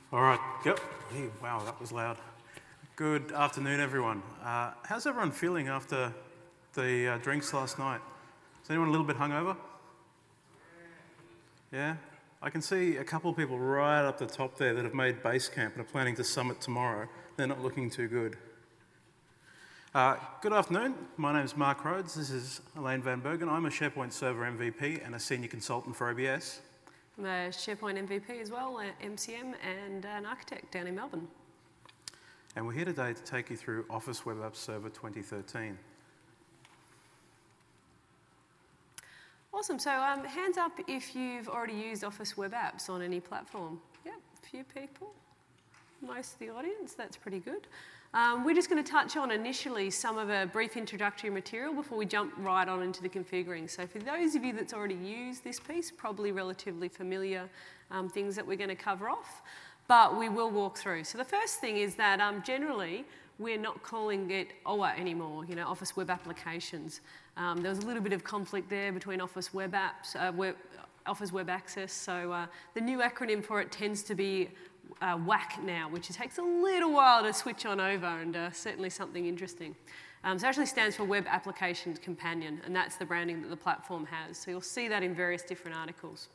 All right, yep. Wow, that was loud. Good afternoon, everyone. How's everyone feeling after the drinks last night? Is anyone a little bit hungover? Yeah? I can see a couple of people right up the top there that have made base camp and are planning to summit tomorrow. They're not looking too good. Good afternoon. My name's Mark Rhodes. This is Elaine Van Bergen. I'm a SharePoint Server MVP and a Senior Consultant for OBS. I'm a SharePoint MVP as well, an MCM and an architect down in Melbourne. And we're here today to take you through Office Web Apps Server 2013. Awesome. So hands up if you've already used Office Web Apps on any platform. Yep, a few people. Most of the audience, that's pretty good. We're just going to touch on initially some of a brief introductory material before we jump right on into the configuring. So for those of you that's already used this piece, probably relatively familiar things that we're going to cover off, but we will walk through. So the first thing is that generally we're not calling it OWA anymore, Office Web Applications. There was a little bit of conflict there between Office Web Apps, Office Web Access, so the new acronym for it tends to be WAC now, which takes a little while to switch on over, and certainly something interesting. So it actually stands for Web Applications Companion, and that's the branding that the platform has. So you'll see that in various different articles.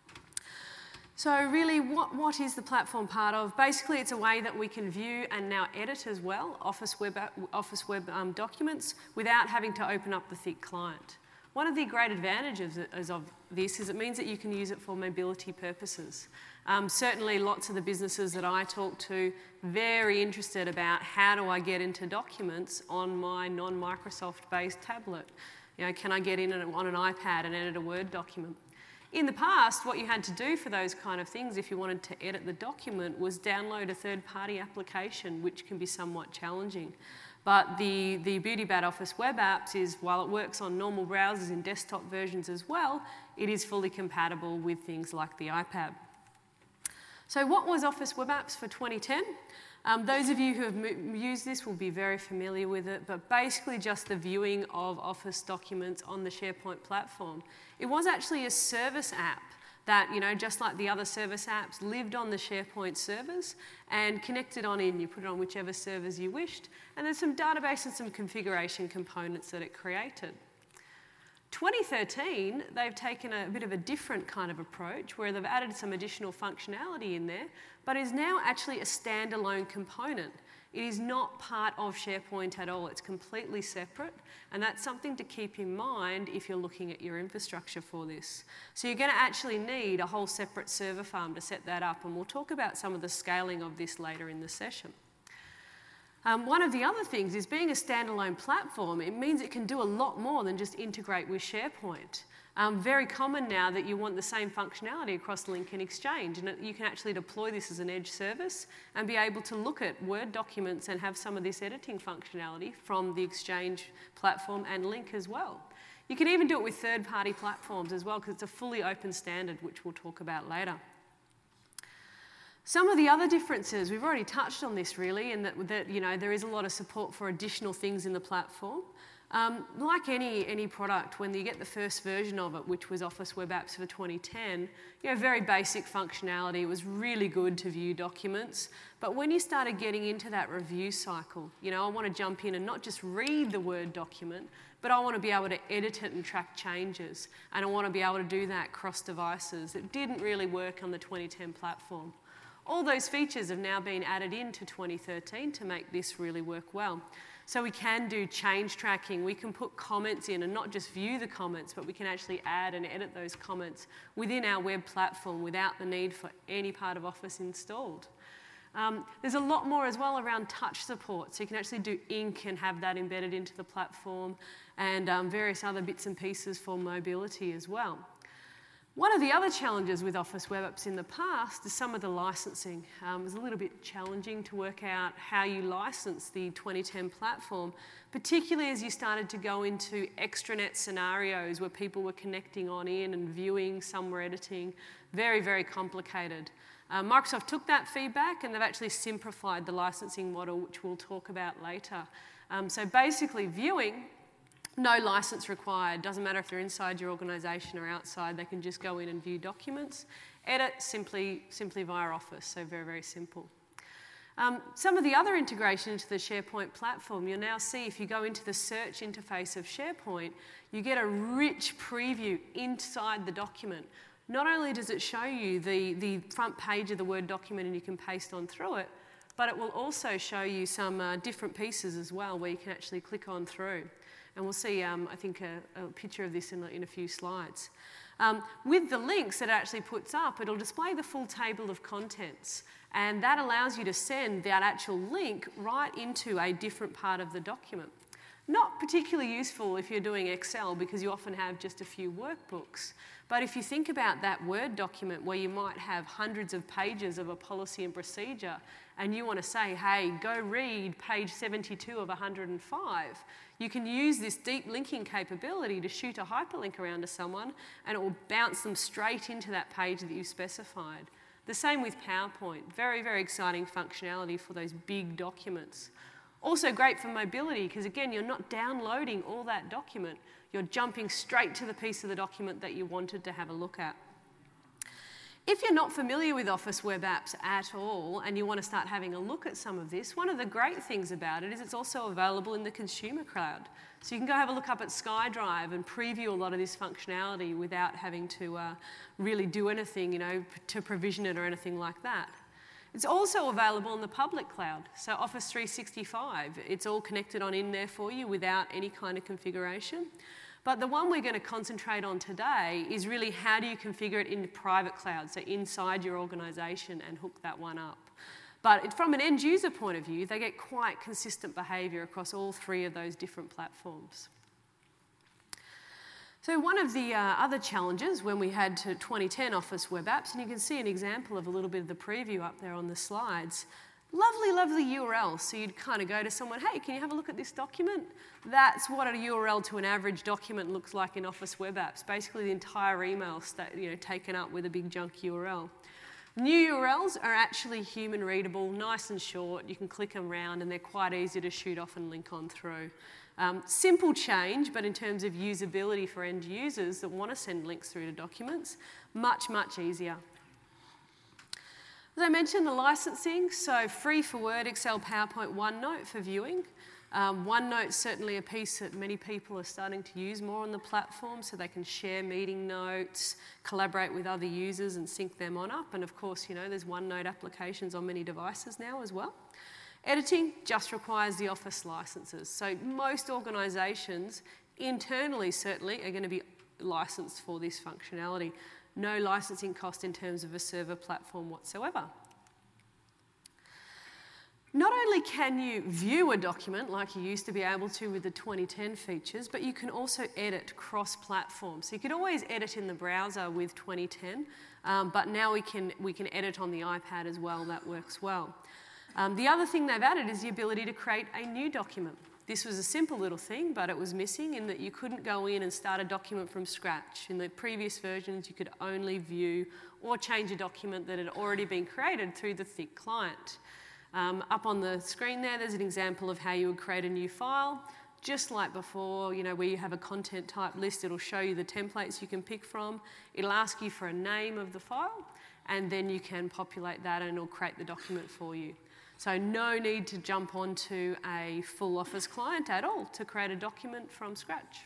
So really, what is the platform part of? Basically, it's a way that we can view and now edit as well Office Web documents without having to open up the thick client. One of the great advantages of this is it means that you can use it for mobility purposes. Certainly lots of the businesses that I talk to, very interested about how do I get into documents on my non-Microsoft-based tablet. Can I get in on an iPad and edit a Word document? In the past, what you had to do for those kind of things, if you wanted to edit the document, was download a third-party application, which can be somewhat challenging. But the beauty about Office Web Apps is, while it works on normal browsers in desktop versions as well, it is fully compatible with things like the iPad. So what was Office Web Apps for 2010? Those of you who have used this will be very familiar with it, but basically just the viewing of Office documents on the SharePoint platform. It was actually a service app that, just like the other service apps, lived on the SharePoint servers and connected on in. You put it on whichever servers you wished, and there's some database and some configuration components that it created. 2013, they've taken a bit of a different kind of approach where they've added some additional functionality in there, but is now actually a standalone component. It is not part of SharePoint at all. It's completely separate, and that's something to keep in mind if you're looking at your infrastructure for this. So you're going to actually need a whole separate server farm to set that up, and we'll talk about some of the scaling of this later in the session. One of the other things is being a standalone platform, it means it can do a lot more than just integrate with SharePoint. Very common now that you want the same functionality across Lync and Exchange, and you can actually deploy this as an edge service and be able to look at Word documents and have some of this editing functionality from the Exchange platform and Lync as well. You can even do it with third-party platforms as well, because it's a fully open standard, which we'll talk about later. Some of the other differences, we've already touched on this really, in that there is a lot of support for additional things in the platform. Like any product, when you get the first version of it, which was Office Web Apps for 2010, very basic functionality. It was really good to view documents. But when you started getting into that review cycle, I want to jump in and not just read the Word document, but I want to be able to edit it and track changes. And I want to be able to do that cross devices. It didn't really work on the 2010 platform. All those features have now been added into 2013 to make this really work well. So we can do change tracking, we can put comments in and not just view the comments, but we can actually add and edit those comments within our web platform without the need for any part of Office installed. There's a lot more as well around touch support, so you can actually do ink and have that embedded into the platform, and various other bits and pieces for mobility as well. One of the other challenges with Office Web Apps in the past is some of the licensing. It was a little bit challenging to work out how you license the 2010 platform, particularly as you started to go into extranet scenarios where people were connecting on in and viewing, some were editing. Very, very complicated. Microsoft took that feedback and they've actually simplified the licensing model, which we'll talk about later. So basically viewing, no license required. Doesn't matter if they're inside your organisation or outside, they can just go in and view documents. Edit simply via Office, so very, very simple. Some of the other integration into the SharePoint platform, you'll now see if you go into the search interface of SharePoint, you get a rich preview inside the document. Not only does it show you the front page of the Word document and you can paste on through it, but it will also show you some different pieces as well where you can actually click on through. And we'll see, I think, a picture of this in a few slides. With the links that it actually puts up, it'll display the full table of contents. And that allows you to send that actual link right into a different part of the document. Not particularly useful if you're doing Excel because you often have just a few workbooks. But if you think about that Word document where you might have hundreds of pages of a policy and procedure and you want to say, hey, go read page 72 of 105, you can use this deep linking capability to shoot a hyperlink around to someone and it will bounce them straight into that page that you've specified. The same with PowerPoint. Very, very exciting functionality for those big documents. Also great for mobility because, again, you're not downloading all that document. You're jumping straight to the piece of the document that you wanted to have a look at. If you're not familiar with Office Web Apps at all and you want to start having a look at some of this, one of the great things about it is it's also available in the consumer cloud. So you can go have a look up at SkyDrive and preview a lot of this functionality without having to really do anything, to provision it or anything like that. It's also available in the public cloud, so Office 365. It's all connected on in there for you without any kind of configuration. But the one we're going to concentrate on today is really how do you configure it in the private cloud, so inside your organisation and hook that one up. But from an end user point of view, they get quite consistent behaviour across all three of those different platforms. So one of the other challenges when we had to 2010 Office Web Apps, and you can see an example of a little bit of the preview up there on the slides, lovely, lovely URL. So you'd kind of go to someone, hey, can you have a look at this document? That's what a URL to an average document looks like in Office Web Apps. Basically the entire email taken up with a big junk URL. New URLs are actually human readable, nice and short. You can click them around and they're quite easy to shoot off and link on through. Simple change, but in terms of usability for end users that want to send links through to documents, much, much easier. As I mentioned, the licensing, so free for Word, Excel, PowerPoint, OneNote for viewing. OneNote's certainly a piece that many people are starting to use more on the platform so they can share meeting notes, collaborate with other users and sync them on up. And of course, there's OneNote applications on many devices now as well. Editing just requires the Office licenses. So most organisations, internally certainly, are going to be licensed for this functionality. No licensing cost in terms of a server platform whatsoever. Not only can you view a document like you used to be able to with the 2010 features, but you can also edit cross-platform. So you could always edit in the browser with 2010, but now we can edit on the iPad as well. That works well. The other thing they've added is the ability to create a new document. This was a simple little thing, but it was missing in that you couldn't go in and start a document from scratch. In the previous versions, you could only view or change a document that had already been created through the thick client. Up on the screen there's an example of how you would create a new file. Just like before, where you have a content type list, it'll show you the templates you can pick from. It'll ask you for a name of the file, and then you can populate that and it'll create the document for you. So no need to jump onto a full Office client at all to create a document from scratch.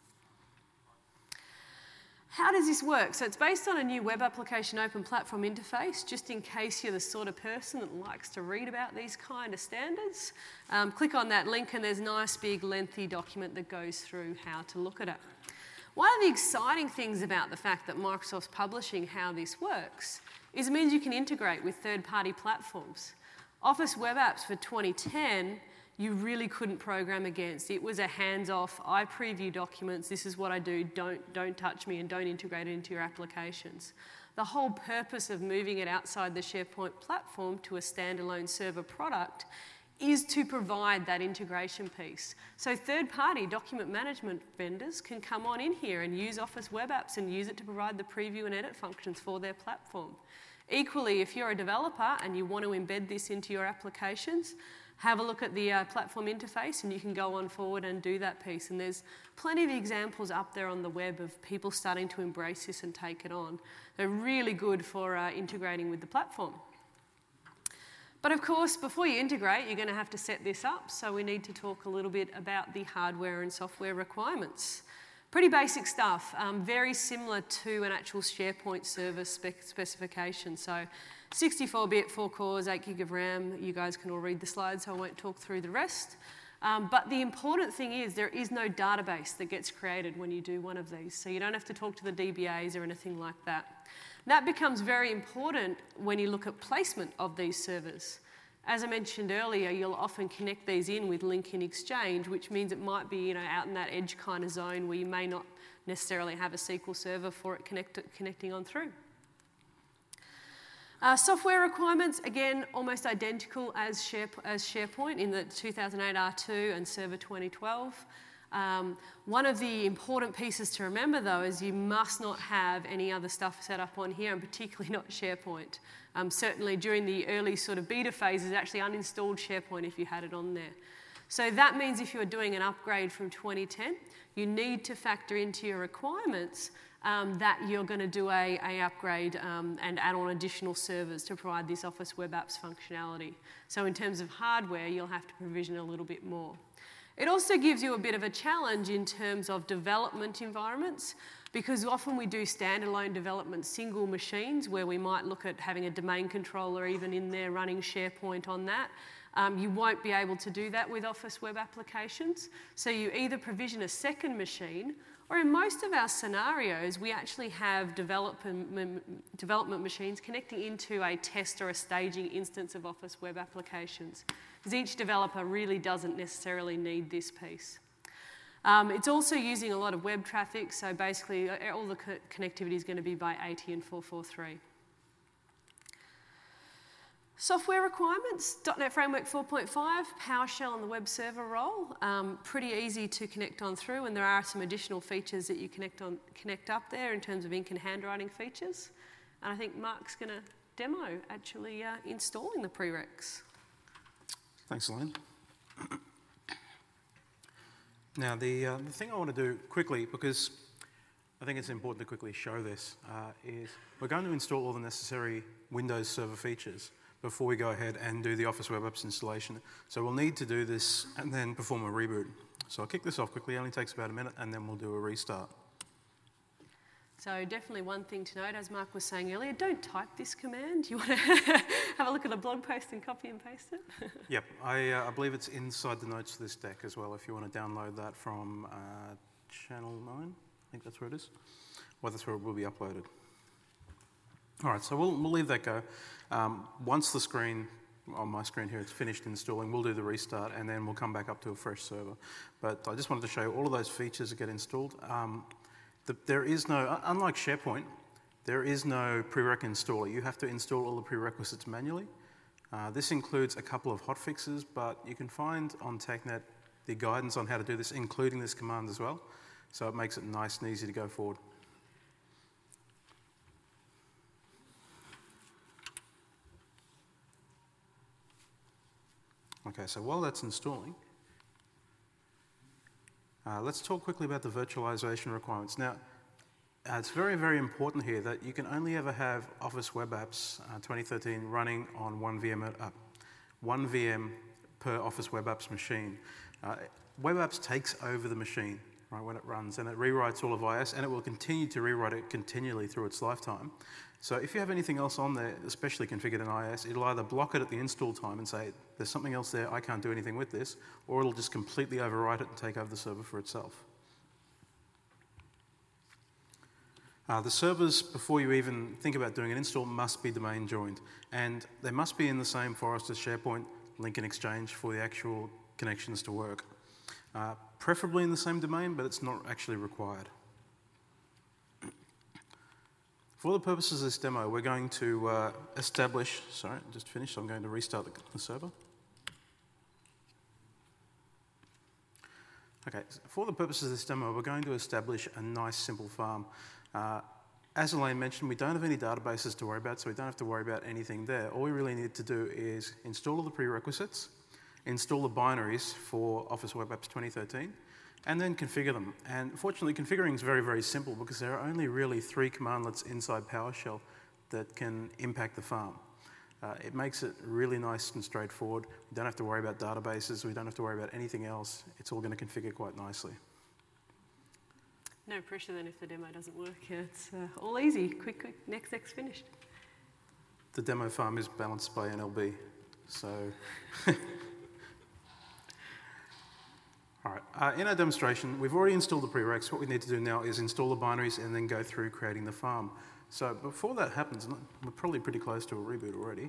How does this work? So it's based on a new web application open platform interface, just in case you're the sort of person that likes to read about these kind of standards. Click on that link and there's a nice big lengthy document that goes through how to look at it. One of the exciting things about the fact that Microsoft's publishing how this works is it means you can integrate with third-party platforms. Office Web Apps for 2010, you really couldn't program against. It was a hands-off, I preview documents, this is what I do, don't touch me and don't integrate it into your applications. The whole purpose of moving it outside the SharePoint platform to a standalone server product is to provide that integration piece. So third-party document management vendors can come on in here and use Office Web Apps and use it to provide the preview and edit functions for their platform. Equally, if you're a developer and you want to embed this into your applications, have a look at the platform interface and you can go on forward and do that piece. And there's plenty of examples up there on the web of people starting to embrace this and take it on. They're really good for integrating with the platform. But of course, before you integrate, you're going to have to set this up. So we need to talk a little bit about the hardware and software requirements. Pretty basic stuff, very similar to an actual SharePoint server specification. So 64-bit, 4 cores, 8 gig of RAM. You guys can all read the slides, so I won't talk through the rest. But the important thing is there is no database that gets created when you do one of these. So you don't have to talk to the DBAs or anything like that. That becomes very important when you look at placement of these servers. As I mentioned earlier, you'll often connect these in with link in Exchange, which means it might be out in that edge kind of zone where you may not necessarily have a SQL server for it connecting on through. Software requirements, again, almost identical as SharePoint in the 2008 R2 and Server 2012. One of the important pieces to remember, though, is you must not have any other stuff set up on here, and particularly not SharePoint. Certainly during the early sort of beta phases, actually uninstalled SharePoint if you had it on there. So that means if you're doing an upgrade from 2010, you need to factor into your requirements that you're going to do a upgrade and add on additional servers to provide this Office Web Apps functionality. So in terms of hardware, you'll have to provision a little bit more. It also gives you a bit of a challenge in terms of development environments, because often we do standalone development single machines where we might look at having a domain controller even in there running SharePoint on that. You won't be able to do that with Office Web Applications. So you either provision a second machine, or in most of our scenarios, we actually have development machines connecting into a test or a staging instance of Office Web Applications, because each developer really doesn't necessarily need this piece. It's also using a lot of web traffic, so basically all the connectivity is going to be by AT and 443. Software requirements, .NET Framework 4.5, PowerShell and the web server role. Pretty easy to connect on through, and there are some additional features that you connect up there in terms of ink and handwriting features. And I think Mark's going to demo actually installing the prereqs. Thanks, Elaine. Now, the thing I want to do quickly, because I think it's important to quickly show this, is we're going to install all the necessary Windows Server features before we go ahead and do the Office Web Apps installation. So we'll need to do this and then perform a reboot. So I'll kick this off quickly. It only takes about a minute, and then we'll do a restart. So definitely one thing to note, as Mark was saying earlier, don't type this command. You want to have a look at a blog post and copy and paste it? Yep, I believe it's inside the notes of this deck as well, if you want to download that from Channel 9. I think that's where it is. Well, that's where it will be uploaded. All right, so we'll leave that go. Once the screen, on my screen here, it's finished installing, we'll do the restart, and then we'll come back up to a fresh server. But I just wanted to show you all of those features that get installed. There is no, unlike SharePoint, there is no prereq installer. You have to install all the prerequisites manually. This includes a couple of hotfixes, but you can find on TechNet the guidance on how to do this, including this command as well. So it makes it nice and easy to go forward. Okay, so while that's installing, let's talk quickly about the virtualization requirements. Now, it's very, very important here that you can only ever have Office Web Apps 2013 running on one VM per Office Web Apps machine. Web Apps takes over the machine, right, when it runs, and it rewrites all of IS, and it will continue to rewrite it continually through its lifetime. So if you have anything else on there, especially configured in IS, it'll either block it at the install time and say, there's something else there, I can't do anything with this, or it'll just completely overwrite it and take over the server for itself. The servers, before you even think about doing an install, must be domain joined. And they must be in the same forest as SharePoint, link and Exchange for the actual connections to work. Preferably in the same domain, but it's not actually required. For the purposes of this demo, we're going to establish, sorry, I just finished, so I'm going to restart the server. Okay, so for the purposes of this demo, we're going to establish a nice simple farm. As Elaine mentioned, we don't have any databases to worry about, so we don't have to worry about anything there. All we really need to do is install all the prerequisites, install the binaries for Office Web Apps 2013, and then configure them. And fortunately, configuring is very, very simple because there are only really 3 commandlets inside PowerShell that can impact the farm. It makes it really nice and straightforward. We don't have to worry about databases. We don't have to worry about anything else. It's all going to configure quite nicely. No pressure then if the demo doesn't work. Yeah, it's all easy. Quick, quick, next, finished. The demo farm is balanced by NLB, so... All right, in our demonstration, we've already installed the prereqs. What we need to do now is install the binaries and then go through creating the farm. So before that happens, we're probably pretty close to a reboot already.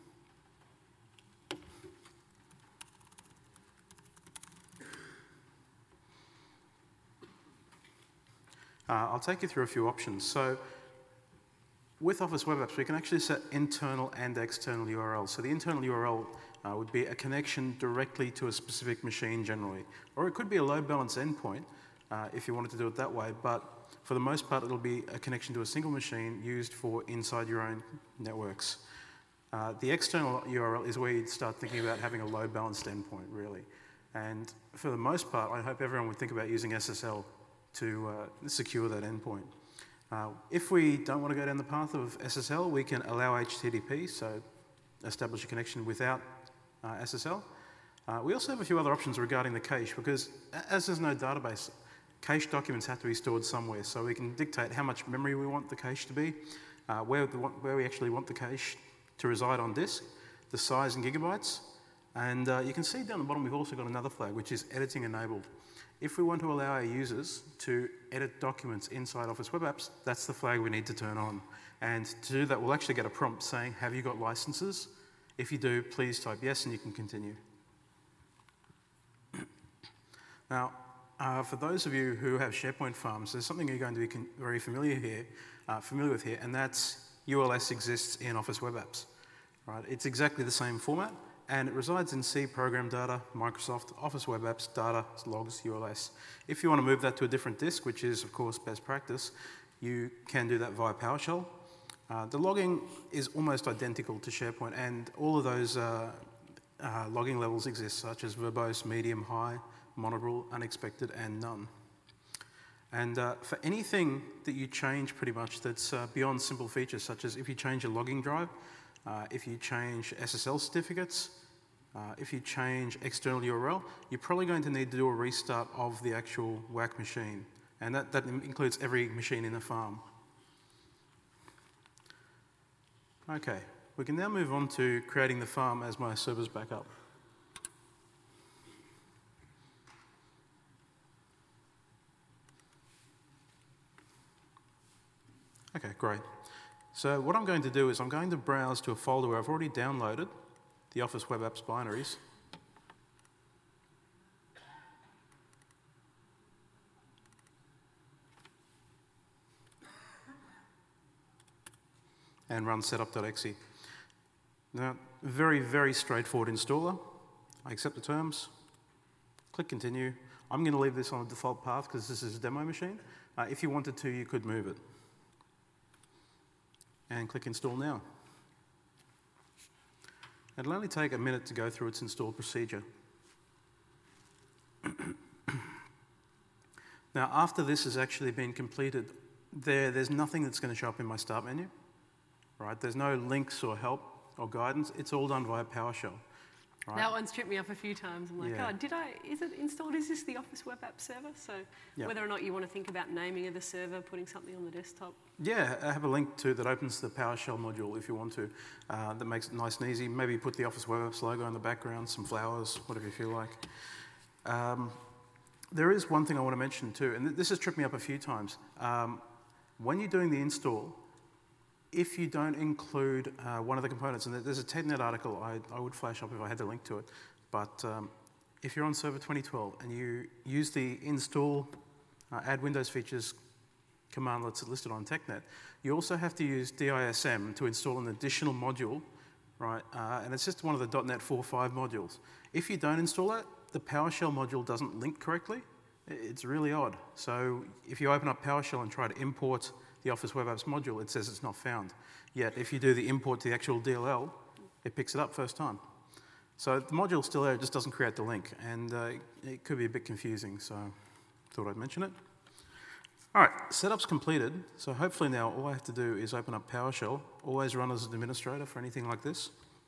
I'll take you through a few options. So with Office Web Apps, we can actually set internal and external URLs. So the internal URL would be a connection directly to a specific machine generally. Or it could be a load balance endpoint if you wanted to do it that way. But for the most part, it'll be a connection to a single machine used for inside your own networks. The external URL is where you'd start thinking about having a load balanced endpoint, really. And for the most part, I hope everyone would think about using SSL to secure that endpoint. If we don't want to go down the path of SSL, we can allow HTTP, so establish a connection without SSL. We also have a few other options regarding the cache, because as there's no database, cache documents have to be stored somewhere, so we can dictate how much memory we want the cache to be, where we actually want the cache to reside on disk, the size in gigabytes, and you can see down the bottom we've also got another flag, which is editing enabled. If we want to allow our users to edit documents inside Office Web Apps, that's the flag we need to turn on. And to do that, we'll actually get a prompt saying, have you got licenses? If you do, please type yes and you can continue. Now, for those of you who have SharePoint farms, there's something you're going to be very familiar with here, and that's ULS exists in Office Web Apps. Right? It's exactly the same format, and it resides in C program data, Microsoft Office Web Apps, data, logs, ULS. If you want to move that to a different disk, which is, of course, best practice, you can do that via PowerShell. The logging is almost identical to SharePoint, and all of those logging levels exist, such as verbose, medium, high, monobrel, unexpected, and none. And for anything that you change pretty much that's beyond simple features, such as if you change a logging drive, if you change SSL certificates, if you change external URL, you're probably going to need to do a restart of the actual WAC machine. And that includes every machine in the farm. Okay, we can now move on to creating the farm as my server's back up. Okay, great. So what I'm going to do is I'm going to browse to a folder where I've already downloaded the Office Web Apps binaries. And run setup.exe. Now, very, very straightforward installer. I accept the terms, click continue. I'm going to leave this on the default path because this is a demo machine. If you wanted to, you could move it. And click install now. It'll only take a minute to go through its install procedure. Now, after this has actually been completed, there's nothing that's going to show up in my start menu. Right? There's no links or help or guidance. It's all done via PowerShell. Right? That one's tripped me up a few times. I'm like, Yeah. oh, is it installed? Is this the Office Web App server? So Yep. whether or not you want to think about naming of the server, putting something on the desktop. Yeah, I have a link to that opens the PowerShell module if you want to. That makes it nice and easy. Maybe put the Office Web Apps logo in the background, some flowers, whatever you feel like. There is one thing I want to mention too, and this has tripped me up a few times. When you're doing the install, if you don't include one of the components, and there's a TEDNet article I would flash up if I had the link to it, but if you're on Server 2012 and you use the install add Windows features command that's listed on TechNet, you also have to use DISM to install an additional module, right? And it's just one of the .NET 4.5 modules. If you don't install that, the PowerShell module doesn't link correctly. It's really odd. So if you open up PowerShell and try to import the Office Web Apps module, it says it's not found. Yet if you do the import to the actual DLL, it picks it up first time. So the module's still there, it just doesn't create the link, and it could be a bit confusing, so thought I'd mention it. All right, setup's completed, so hopefully now all I have to do is open up PowerShell, always run as an administrator for anything like this.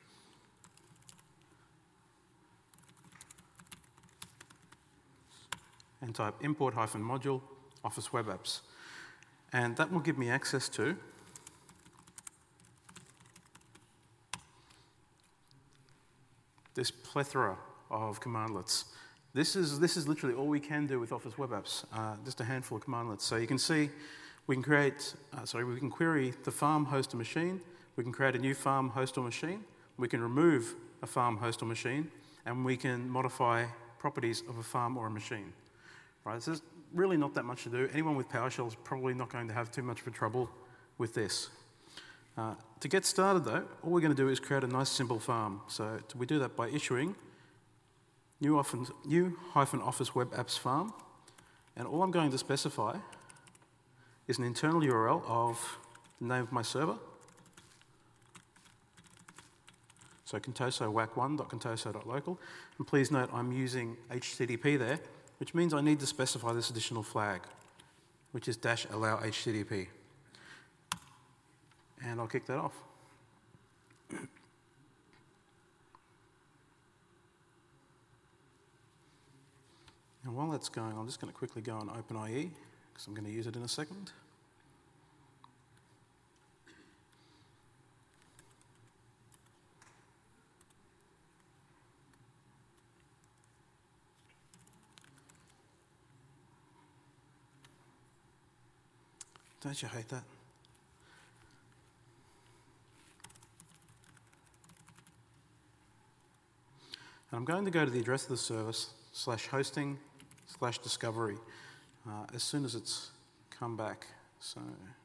And type import-module Office Web Apps. And that will give me access to this plethora of commandlets. This is literally all we can do with Office Web Apps, just a handful of commandlets. So you can see we can we can query the farm host or machine, we can create a new farm host or machine, we can remove a farm host or machine, and we can modify properties of a farm or a machine. Right, so there's really not that much to do. Anyone with PowerShell is probably not going to have too much of a trouble with this. To get started though, all we're going to do is create a nice simple farm. So we do that by issuing new-office web apps farm, and all I'm going to specify is an internal URL of the name of my server. So contoso wac1.contoso.local, and please note I'm using HTTP there, which means I need to specify this additional flag, which is -allow HTTP. And I'll kick that off. And while that's going, I'm just going to quickly go on OpenIE, because I'm going to use it in a second. Don't you hate that? And I'm going to go to the address of the service /hosting/discovery as soon as it's come back. So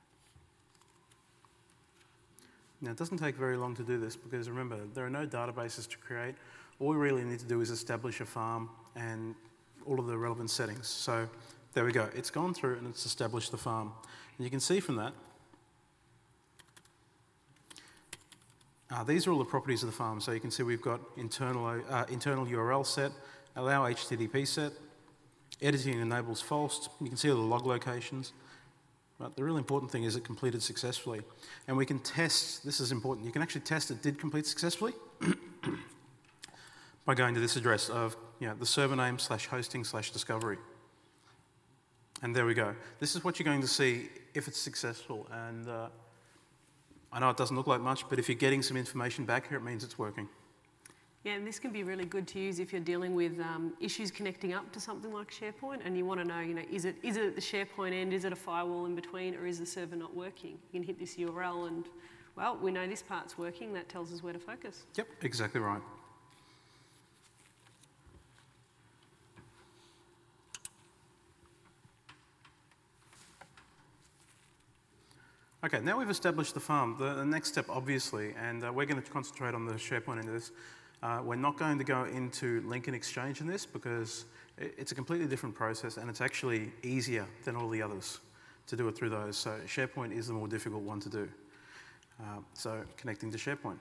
now it doesn't take very long to do this, because remember, there are no databases to create. All we really need to do is establish a farm and all of the relevant settings. So there we go. It's gone through and it's established the farm. And you can see from that, these are all the properties of the farm. So you can see we've got internal URL set, allow HTTP set, editing enables false. You can see all the log locations. But the really important thing is it completed successfully. And we can test, this is important, you can actually test it did complete successfully by going to this address of the server name /hosting/discovery. And there we go. This is what you're going to see if it's successful. And I know it doesn't look like much, but if you're getting some information back here, it means it's working. Yeah, and this can be really good to use if you're dealing with issues connecting up to something like SharePoint, and you want to know, is it at the SharePoint end, is it a firewall in between, or is the server not working? You can hit this URL and, well, we know this part's working, that tells us where to focus. Yep, exactly right. Okay, now we've established the farm. The next step, obviously, and we're going to concentrate on the SharePoint end of this. We're not going to go into link and exchange in this, because it's a completely different process, and it's actually easier than all the others to do it through those. So SharePoint is the more difficult one to do. So connecting to SharePoint.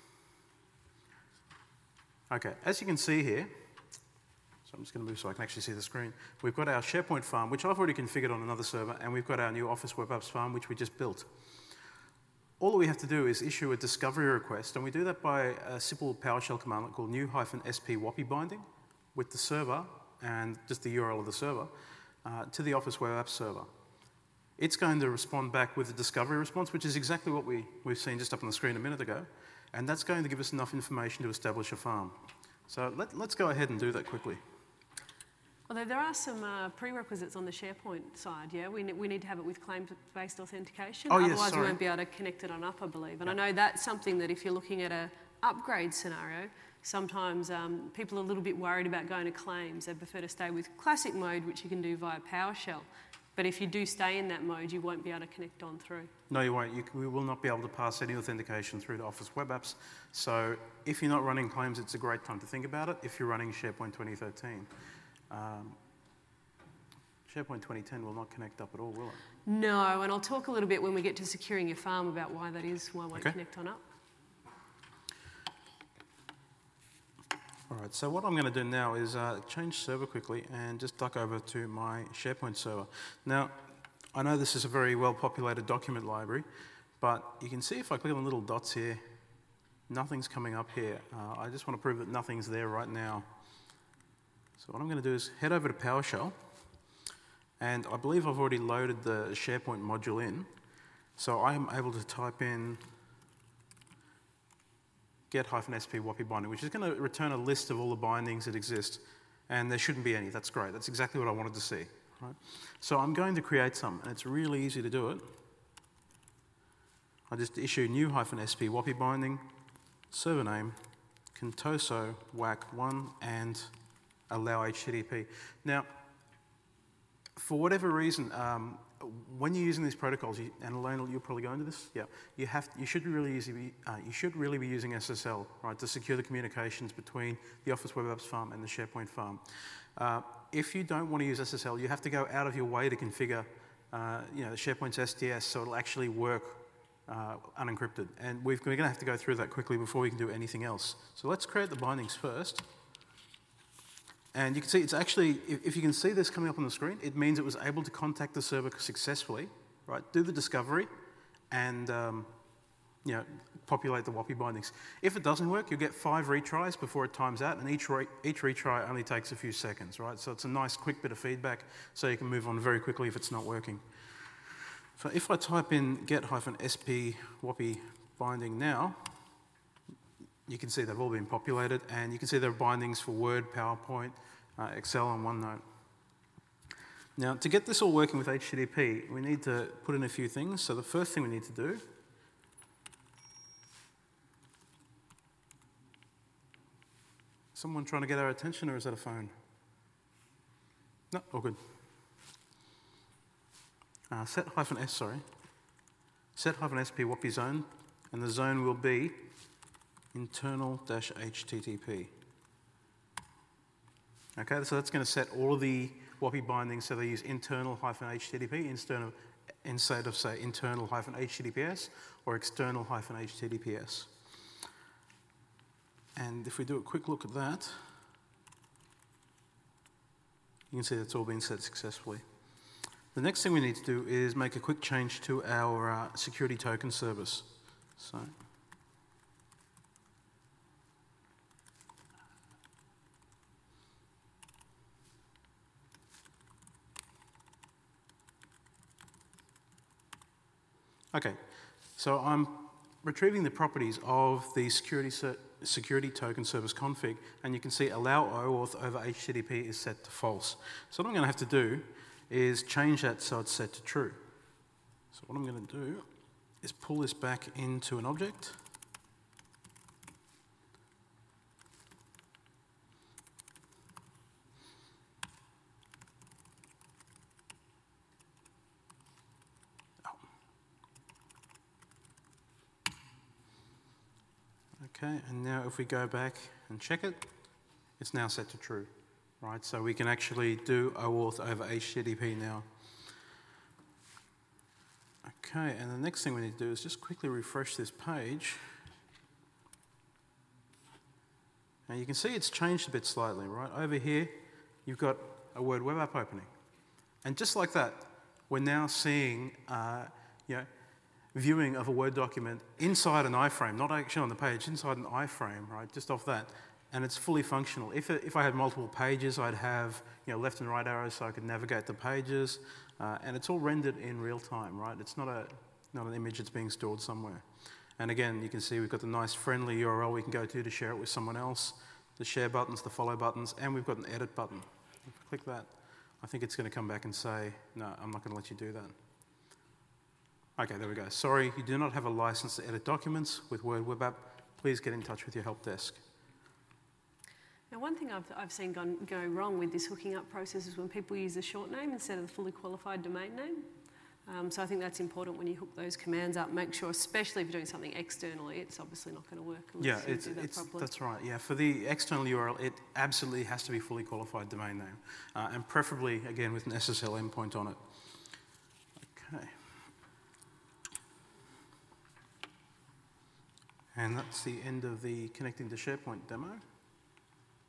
Okay, as you can see here, so I'm just going to move so I can actually see the screen. We've got our SharePoint farm, which I've already configured on another server, and we've got our new Office Web Apps farm, which we just built. All we have to do is issue a discovery request, and we do that by a simple PowerShell command called new-sp WAPI binding with the server and just the URL of the server to the Office Web Apps server. It's going to respond back with a discovery response, which is exactly what we've seen just up on the screen a minute ago, and that's going to give us enough information to establish a farm. So let's go ahead and do that quickly. Although there are some prerequisites on the SharePoint side, yeah? We need to have it with claims-based authentication. Oh, yes, Otherwise, sorry. we won't be able to connect it on up, I believe. And I know that's something that if you're looking at an upgrade scenario, sometimes people are a little bit worried about going to claims. They prefer to stay with classic mode, which you can do via PowerShell. But if you do stay in that mode, you won't be able to connect on through. No, you won't. We will not be able to pass any authentication through to Office Web Apps. So if you're not running claims, it's a great time to think about it. If you're running SharePoint 2013. SharePoint 2010 will not connect up at all, will it? No, and I'll talk a little bit when we get to securing your farm about why that is, why it won't connect on up. All right, so what I'm going to do now is change server quickly and just duck over to my SharePoint server. Now, I know this is a very well-populated document library, but you can see if I click on the little dots here, nothing's coming up here. I just want to prove that nothing's there right now. So what I'm going to do is head over to PowerShell, and I believe I've already loaded the SharePoint module in, so I'm able to type in get-sp WOPI binding, which is going to return a list of all the bindings that exist, and there shouldn't be any. That's great. That's exactly what I wanted to see. Right? So I'm going to create some, and it's really easy to do it. I just issue new -sp WOPI binding, server name, contoso WAC1, and allow HTTP. Now, for whatever reason, when you're using these protocols, and Elaine, you'll probably go into this. Yeah, you should really be using SSL, right, to secure the communications between the Office Web Apps farm and the SharePoint farm. If you don't want to use SSL, you have to go out of your way to configure, the SharePoint's SDS so it'll actually work unencrypted. And we're going to have to go through that quickly before we can do anything else. So let's create the bindings first. And you can see it's actually, if you can see this coming up on the screen, it means it was able to contact the server successfully, right? Do the discovery and populate the WOPI bindings. If it doesn't work, you'll get 5 retries before it times out, and each retry only takes a few seconds, right? So it's a nice quick bit of feedback so you can move on very quickly if it's not working. So if I type in get-sp WOPI binding now, you can see they've all been populated, and you can see there are bindings for Word, PowerPoint, Excel, and OneNote. Now, to get this all working with HTTP, we need to put in a few things. So the first thing we need to do someone trying to get our attention, or is that a phone? No, all good. Set-sp WOPI zone, and the zone will be internal-HTTP. Okay, so that's going to set all of the WOPI bindings so they use internal-HTTP instead of, say, internal-HTTPS or external-HTTPS. And if we do a quick look at that, you can see that's all been set successfully. The next thing we need to do is make a quick change to our security token service. So, okay, so I'm retrieving the properties of the security token service config, and you can see allow OAuth over HTTP is set to false. So what I'm going to have to do is change that so it's set to true. So what I'm going to do is pull this back into an object. Okay, and now if we go back and check it, it's now set to true, right? So we can actually do OAuth over HTTP now. Okay, and the next thing we need to do is just quickly refresh this page. Now you can see it's changed a bit slightly, right? Over here, you've got a Word web app opening. And just like that, we're now seeing, viewing of a Word document inside an iframe, not actually on the page, inside an iframe, right, just off that, and it's fully functional. If I had multiple pages, I'd have left and right arrows so I could navigate the pages, and it's all rendered in real time, right? It's not an image that's being stored somewhere. And again, you can see we've got the nice friendly URL we can go to share it with someone else, the share buttons, the follow buttons, and we've got an edit button. If I click that, I think it's going to come back and say, no, I'm not going to let you do that. Okay, there we go. Sorry, you do not have a license to edit documents with Word Web App. Please get in touch with your help desk. Now, one thing I've seen go wrong with this hooking up process is when people use a short name instead of the fully qualified domain name. So I think that's important when you hook those commands up. Make sure, especially if you're doing something externally, it's obviously not going to work unless you do that properly. That's right. Yeah, for the external URL, it absolutely has to be fully qualified domain name, and preferably again with an SSL endpoint on it. Okay. And that's the end of the Connecting to SharePoint demo.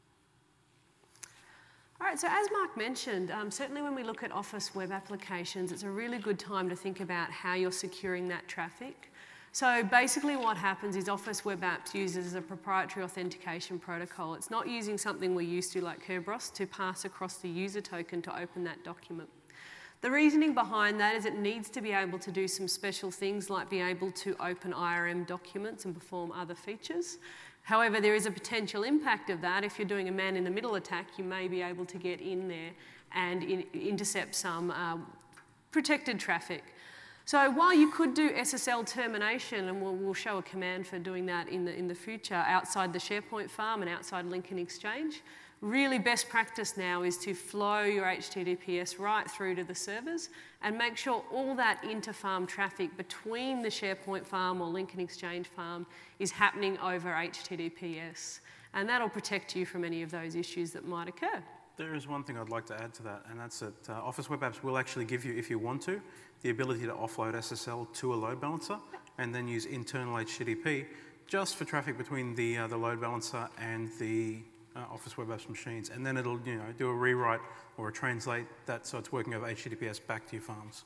All right, so as Mark mentioned, certainly when we look at Office web applications, it's a really good time to think about how you're securing that traffic. So basically what happens is Office web apps uses a proprietary authentication protocol. It's not using something we're used to like Kerberos to pass across the user token to open that document. The reasoning behind that is it needs to be able to do some special things like be able to open IRM documents and perform other features. However, there is a potential impact of that. If you're doing a man-in-the-middle attack, you may be able to get in there and intercept some protected traffic. So while you could do SSL termination, and we'll show a command for doing that in the future outside the SharePoint farm and outside Lincoln Exchange, really best practice now is to flow your HTTPS right through to the servers and make sure all that inter-farm traffic between the SharePoint farm or Lincoln Exchange farm is happening over HTTPS. And that'll protect you from any of those issues that might occur. There is one thing I'd like to add to that, and that's that Office web apps will actually give you, if you want to, the ability to offload SSL to a load balancer and then use internal HTTP just for traffic between the load balancer and the Office web apps machines, and then it'll do a rewrite or a translate that so it's working over HTTPS back to your farms.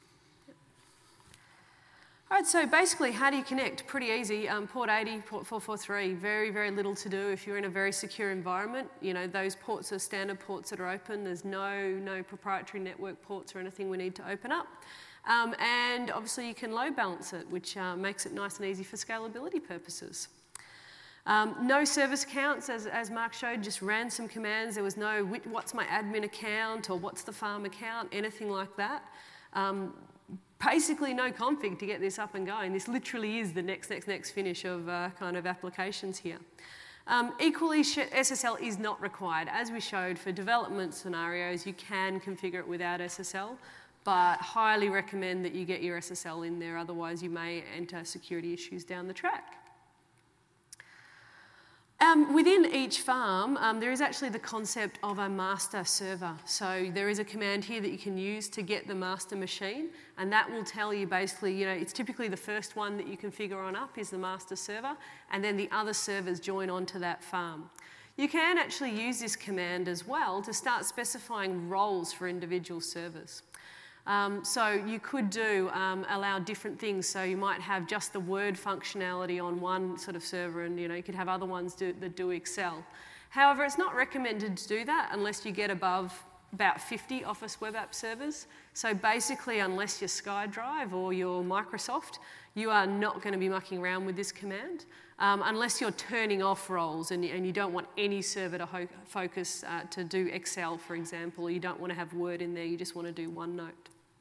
All right, so basically, how do you connect? Pretty easy. Port 80, port 443, very, very little to do if you're in a very secure environment. Those ports are standard ports that are open. There's no proprietary network ports or anything we need to open up. And obviously, you can load balance it, which makes it nice and easy for scalability purposes. No service accounts, as Mark showed, just ran some commands. There was no what's my admin account or what's the farm account, anything like that. Basically no config to get this up and going. This literally is the next finish of kind of applications here. Equally, SSL is not required. As we showed, for development scenarios, you can configure it without SSL, but highly recommend that you get your SSL in there, otherwise you may enter security issues down the track. Within each farm, there is actually the concept of a master server. So there is a command here that you can use to get the master machine, and that will tell you basically, it's typically the first one that you configure on up is the master server, and then the other servers join onto that farm. You can actually use this command as well to start specifying roles for individual servers. So you could allow different things. So you might have just the Word functionality on one sort of server, and you could have other ones that do Excel. However, it's not recommended to do that unless you get above about 50 Office web app servers. So basically, unless you're SkyDrive or you're Microsoft, you are not going to be mucking around with this command unless you're turning off roles and you don't want any server to focus to do Excel, for example, or you don't want to have Word in there, you just want to do OneNote.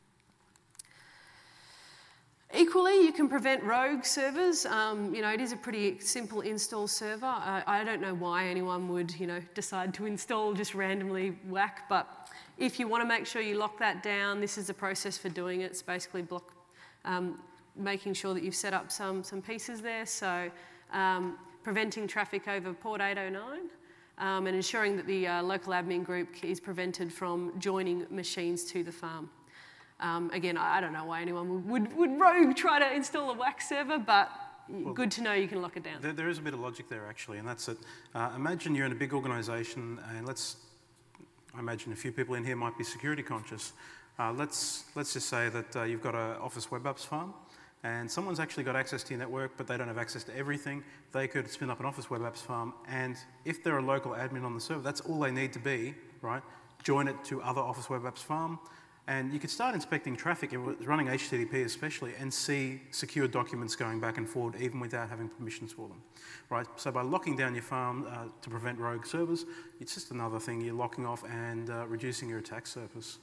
Equally, you can prevent rogue servers. It is a pretty simple install server. I don't know why anyone would, decide to install just randomly whack, but if you want to make sure you lock that down, this is the process for doing it. It's basically making sure that you've set up some pieces there. So preventing traffic over port 809 and ensuring that the local admin group is prevented from joining machines to the farm. Again, I don't know why anyone would rogue try to install a WAC server, but good to know you can lock it down. There is a bit of logic there, actually, and that's it. Imagine you're in a big organisation, and I imagine a few people in here might be security conscious. Let's just say that you've got an Office web apps farm, and someone's actually got access to your network, but they don't have access to everything. They could spin up an Office web apps farm, and if they're a local admin on the server, that's all they need to be, right? Join it to other Office web apps farm. And you could start inspecting traffic, if it's running HTTP especially, and see secure documents going back and forward even without having permissions for them, right? So by locking down your farm to prevent rogue servers, it's just another thing you're locking off and reducing your attack surface.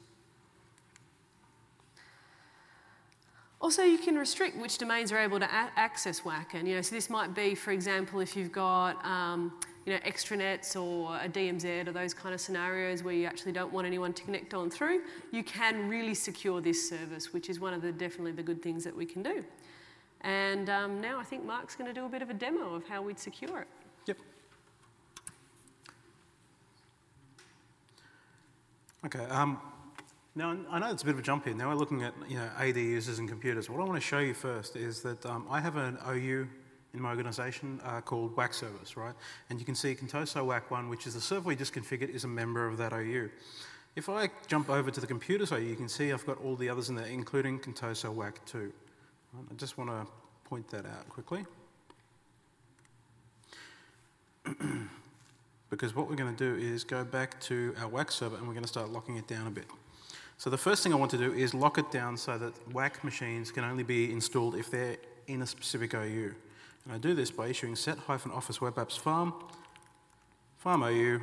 Also, you can restrict which domains are able to access WAC. And, so this might be, for example, if you've got, extranets or a DMZ or those kind of scenarios where you actually don't want anyone to connect on through, you can really secure this service, which is one of definitely the good things that we can do. And now I think Mark's going to do a bit of a demo of how we'd secure it. Yep. Okay. Now, I know it's a bit of a jump here. Now we're looking at AD users and computers. What I want to show you first is that I have an OU in my organisation called WAC service, right? And you can see Contoso WAC1, which is the server we just configured, is a member of that OU. If I jump over to the computers OU, you can see I've got all the others in there, including Contoso WAC2. Right? I just want to point that out quickly. Because what we're going to do is go back to our WAC server and we're going to start locking it down a bit. So the first thing I want to do is lock it down so that WAC machines can only be installed if they're in a specific OU. And I do this by issuing set-office web apps farm OU,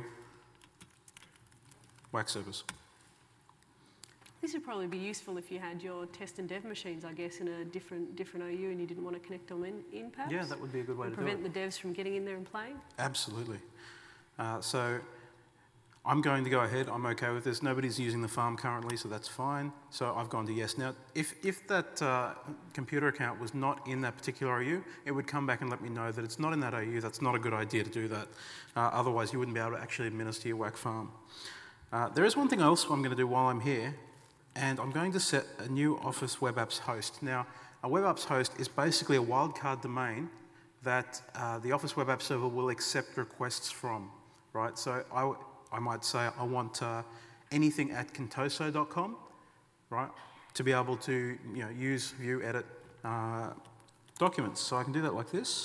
WAC servers. This would probably be useful if you had your test and dev machines, I guess, in a different OU and you didn't want to connect them in perhaps? Yeah, that would be a good way to do it. Prevent the devs from getting in there and playing? Absolutely. So I'm going to go ahead. I'm okay with this. Nobody's using the farm currently, so that's fine. So I've gone to yes. Now, if that computer account was not in that particular OU, it would come back and let me know that it's not in that OU. That's not a good idea to do that. Otherwise, you wouldn't be able to actually administer your WAC farm. There is one thing else I'm going to do while I'm here, and I'm going to set a new Office Web Apps host. Now, a Web Apps host is basically a wildcard domain that the Office Web Apps server will accept requests from, right? So I might say I want anything at contoso.com, right, to be able to use, view, edit documents. So I can do that like this.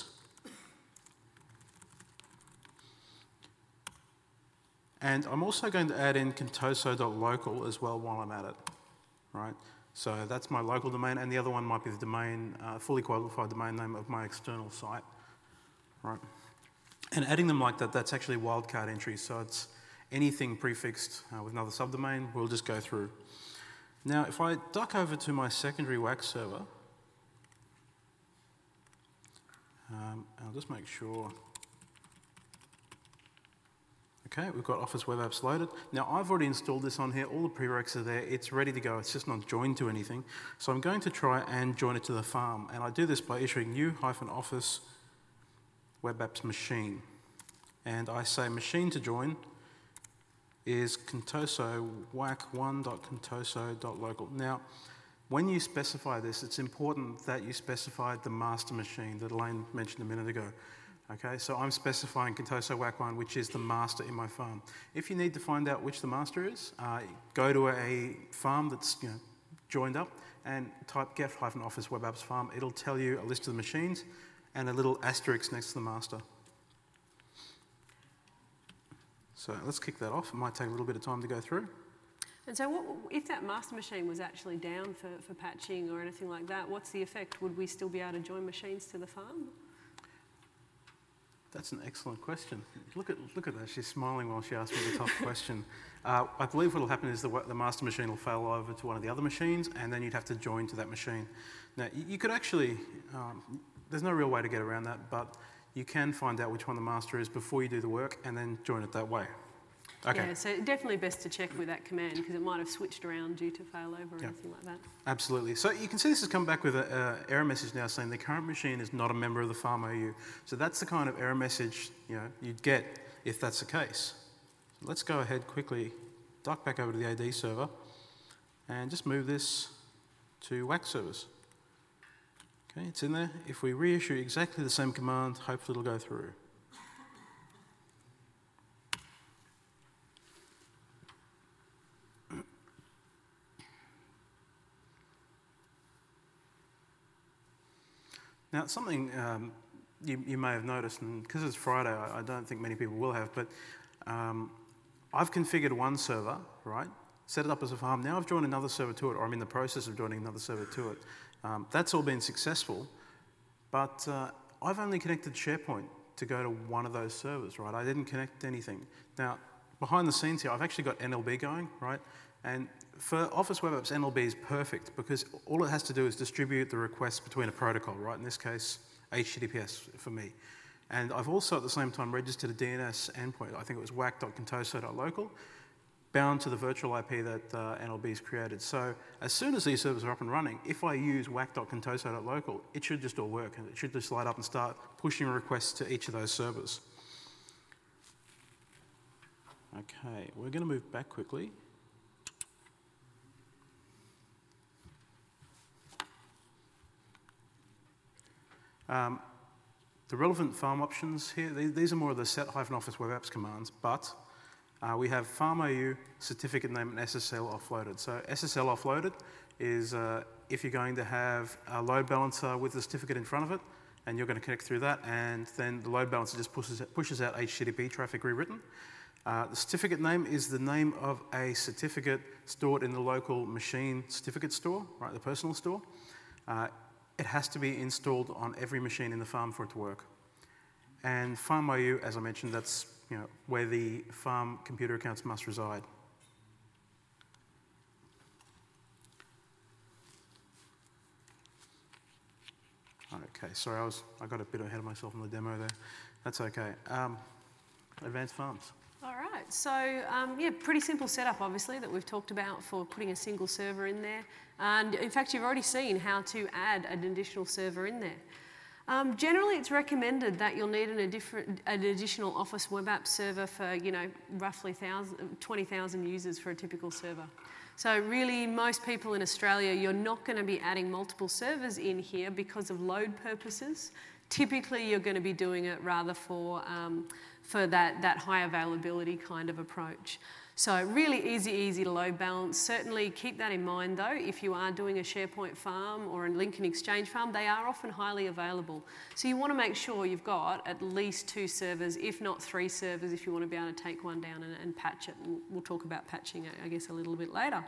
And I'm also going to add in contoso.local as well while I'm at it, right? So that's my local domain, and the other one might be the domain, fully qualified domain name of my external site, right? And adding them like that, that's actually wildcard entries. So it's anything prefixed with another subdomain, we'll just go through. Now, if I duck over to my secondary WAC server, I'll just make sure. Okay, we've got Office Web Apps loaded. Now, I've already installed this on here. All the prereqs are there. It's ready to go. It's just not joined to anything. So I'm going to try and join it to the farm. And I do this by issuing new-office web apps machine. And I say machine to join is Contoso wac1.contoso.local. Now, when you specify this, it's important that you specify the master machine that Elaine mentioned a minute ago. Okay, so I'm specifying Contoso WAC1, which is the master in my farm. If you need to find out which the master is, go to a farm that's joined up and type get-office web apps farm. It'll tell you a list of the machines and a little asterisk next to the master. So let's kick that off. It might take a little bit of time to go through. And so if that master machine was actually down for patching or anything like that, what's the effect? Would we still be able to join machines to the farm? That's an excellent question. Look at that. She's smiling while she asks me the tough question. I believe what will happen is the master machine will fail over to one of the other machines, and then you'd have to join to that machine. Now, you could actually, there's no real way to get around that, but you can find out which one the master is before you do the work, and then join it that way. Okay. Yeah, so definitely best to check with that command because it might have switched around due to failover or anything like that. Absolutely. So you can see this has come back with an error message now saying the current machine is not a member of the farm OU. So that's the kind of error message you'd get if that's the case. Let's go ahead quickly, duck back over to the AD server, and just move this to WAC servers. Okay, it's in there. If we reissue exactly the same command, hopefully it'll go through. Now, something you may have noticed, and because it's Friday, I don't think many people will have, but I've configured one server, right? Set it up as a farm. Now I've joined another server to it, or I'm in the process of joining another server to it. That's all been successful, but I've only connected SharePoint to go to one of those servers, right? I didn't connect anything. Now, behind the scenes here, I've actually got NLB going, right? And for Office Web Apps, NLB is perfect because all it has to do is distribute the requests between a protocol, right? In this case, HTTPS for me. And I've also at the same time registered a DNS endpoint. I think it was wac.contoso.local, bound to the virtual IP that NLB has created. So as soon as these servers are up and running, if I use wac.contoso.local, it should just all work. And it should just light up and start pushing requests to each of those servers. Okay, we're going to move back quickly. The relevant farm options here, these are more of the set-office web apps commands, but we have farm.au, certificate name, and SSL offloaded. So SSL offloaded is if you're going to have a load balancer with the certificate in front of it, and you're going to connect through that, and then the load balancer just pushes out HTTP traffic rewritten. The certificate name is the name of a certificate stored in the local machine certificate store, right, the personal store. It has to be installed on every machine in the farm for it to work. And farm.au, as I mentioned, that's where the farm computer accounts must reside. Okay, sorry, I got a bit ahead of myself on the demo there. That's okay. Advanced Farms. All right, so pretty simple setup obviously that we've talked about for putting a single server in there. And in fact, you've already seen how to add an additional server in there. Generally, it's recommended that you'll need an additional Office web app server for, roughly 20,000 users for a typical server. So really, most people in Australia, you're not going to be adding multiple servers in here because of load purposes. Typically, you're going to be doing it rather for that high availability kind of approach. So really easy to load balance. Certainly keep that in mind though, if you are doing a SharePoint farm or a Lincoln Exchange farm, they are often highly available. So you want to make sure you've got at least 2 servers, if not 3 servers, if you want to be able to take one down and patch it. And we'll talk about patching, I guess, a little bit later.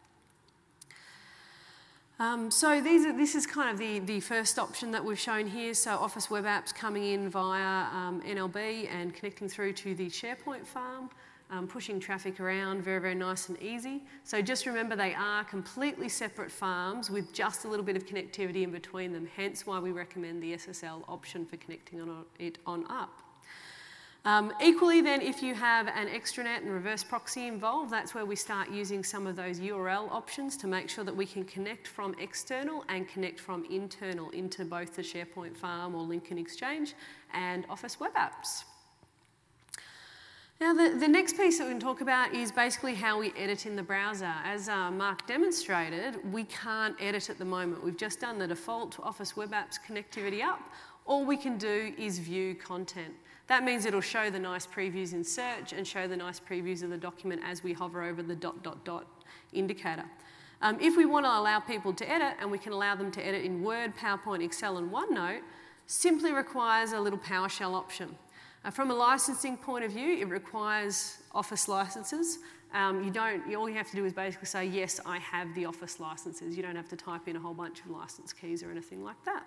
So this is kind of the first option that we've shown here. So Office web apps coming in via NLB and connecting through to the SharePoint farm, pushing traffic around, very nice and easy. So just remember they are completely separate farms with just a little bit of connectivity in between them, hence why we recommend the SSL option for connecting it on up. Equally then, if you have an extranet and reverse proxy involved, that's where we start using some of those URL options to make sure that we can connect from external and connect from internal into both the SharePoint farm or Lincoln Exchange and Office web apps. Now the next piece that we can talk about is basically how we edit in the browser. As Mark demonstrated, we can't edit at the moment. We've just done the default Office web apps connectivity up. All we can do is view content. That means it'll show the nice previews in search and show the nice previews of the document as we hover over the ... indicator. If we want to allow people to edit, and we can allow them to edit in Word, PowerPoint, Excel and OneNote, simply requires a little PowerShell option. From a licensing point of view, it requires Office licenses. All you have to do is basically say, yes, I have the Office licenses. You don't have to type in a whole bunch of license keys or anything like that.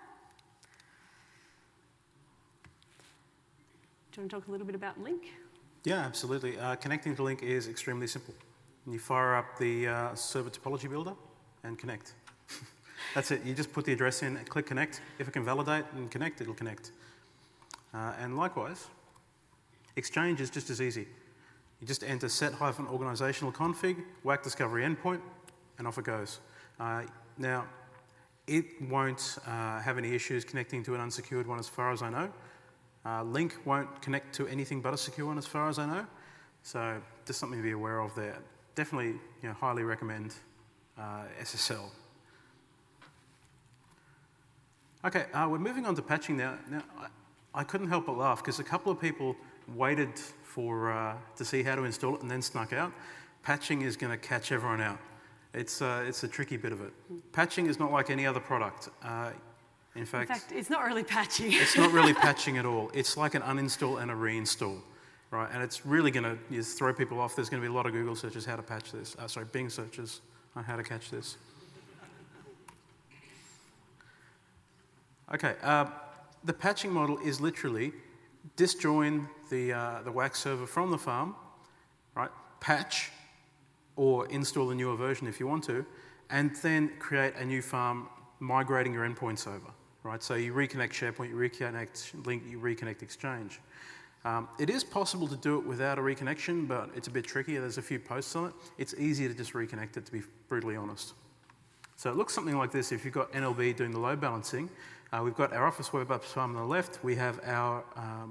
Do you want to talk a little bit about Link? Yeah, absolutely. Connecting to Link is extremely simple. You fire up the server topology builder and connect. That's it. You just put the address in, click connect. If it can validate and connect, it'll connect. And likewise, Exchange is just as easy. You just enter set-organizational config, WAC discovery endpoint, and off it goes. Now, it won't have any issues connecting to an unsecured one as far as I know. Link won't connect to anything but a secure one as far as I know. So just something to be aware of there. Definitely highly recommend SSL. Okay, we're moving on to patching now. Now, I couldn't help but laugh because a couple of people waited to see how to install it and then snuck out. Patching is going to catch everyone out. It's a tricky bit of it. Patching is not like any other product. In fact, it's not really patching. It's not really patching at all. It's like an uninstall and a reinstall, right? And it's really going to throw people off. There's going to be a lot of Google searches how to patch this. Bing searches on how to catch this. Okay, the patching model is literally disjoin the WAC server from the farm, right? Patch or install a newer version if you want to, and then create a new farm migrating your endpoints over. Right, so you reconnect SharePoint, you reconnect Link, you reconnect Exchange. It is possible to do it without a reconnection, but it's a bit tricky. There's a few posts on it. It's easier to just reconnect it, to be brutally honest. So it looks something like this. If you've got NLB doing the load balancing, we've got our Office web apps farm on the left. We have our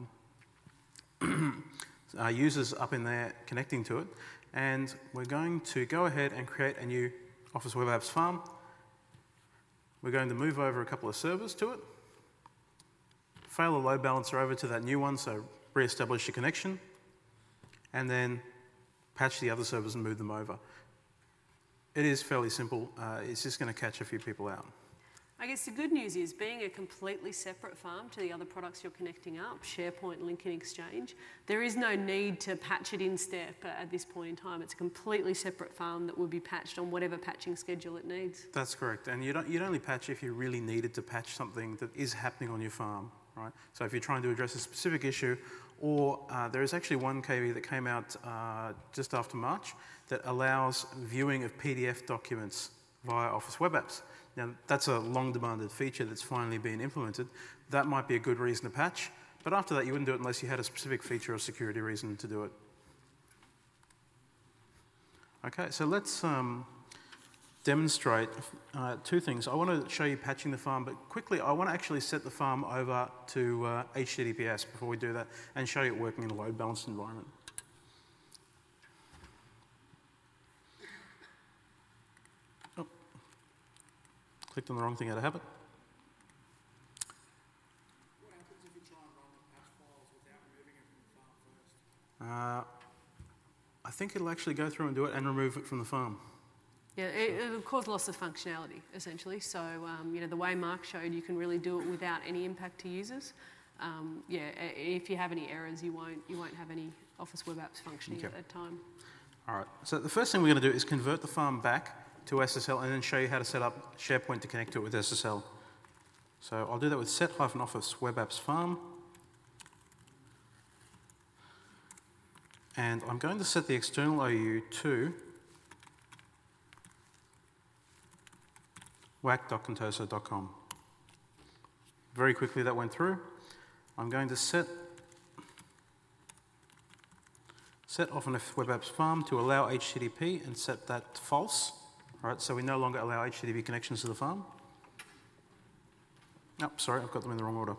users up in there connecting to it. And we're going to go ahead and create a new Office web apps farm. We're going to move over a couple of servers to it. fail the load balancer over to that new one, so re-establish your connection, and then patch the other servers and move them over. It is fairly simple. It's just going to catch a few people out. I guess the good news is being a completely separate farm to the other products you're connecting up, SharePoint, Link and Exchange, there is no need to patch it in step at this point in time. It's a completely separate farm that will be patched on whatever patching schedule it needs. That's correct. And you'd only patch if you really needed to patch something that is happening on your farm, right? So if you're trying to address a specific issue, or there is actually one KV that came out just after March that allows viewing of PDF documents via Office Web Apps. Now, that's a long-demanded feature that's finally been implemented. That might be a good reason to patch, but after that, you wouldn't do it unless you had a specific feature or security reason to do it. Okay, so let's demonstrate two things. I want to show you patching the farm, but quickly, I want to actually set the farm over to HTTPS before we do that and show you it working in a load balanced environment. Clicked on the wrong thing out of habit. What happens if you try and run the patch files without removing it from the farm first? I think it'll actually go through and do it and remove it from the farm. Yeah, it'll cause loss of functionality, essentially. So, the way Mark showed, you can really do it without any impact to users. If you have any errors, you won't have any Office Web Apps functioning at that time. All right. So the first thing we're going to do is convert the farm back to SSL and then show you how to set up SharePoint to connect to it with SSL. So I'll do that with set-office web apps farm. And I'm going to set the external OU to wac.contoso.com. Very quickly that went through. I'm going to set office web apps farm to allow HTTP and set that to false. All right, so we no longer allow HTTP connections to the farm. Oh, sorry, I've got them in the wrong order.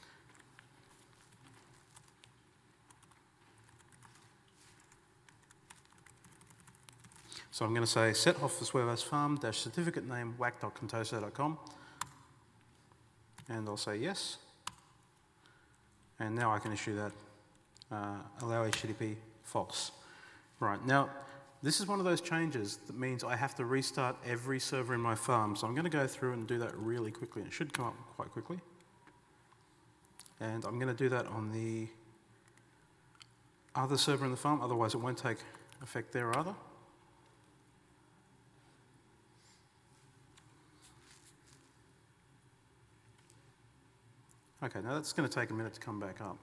So I'm going to say set office web apps farm dash certificate name wac.contoso.com, and I'll say yes. And now I can issue that allow HTTP false. Right, now this is one of those changes that means I have to restart every server in my farm. So I'm going to go through and do that really quickly. It should come up quite quickly. And I'm going to do that on the other server in the farm, otherwise it won't take effect there either. Okay, now that's going to take a minute to come back up.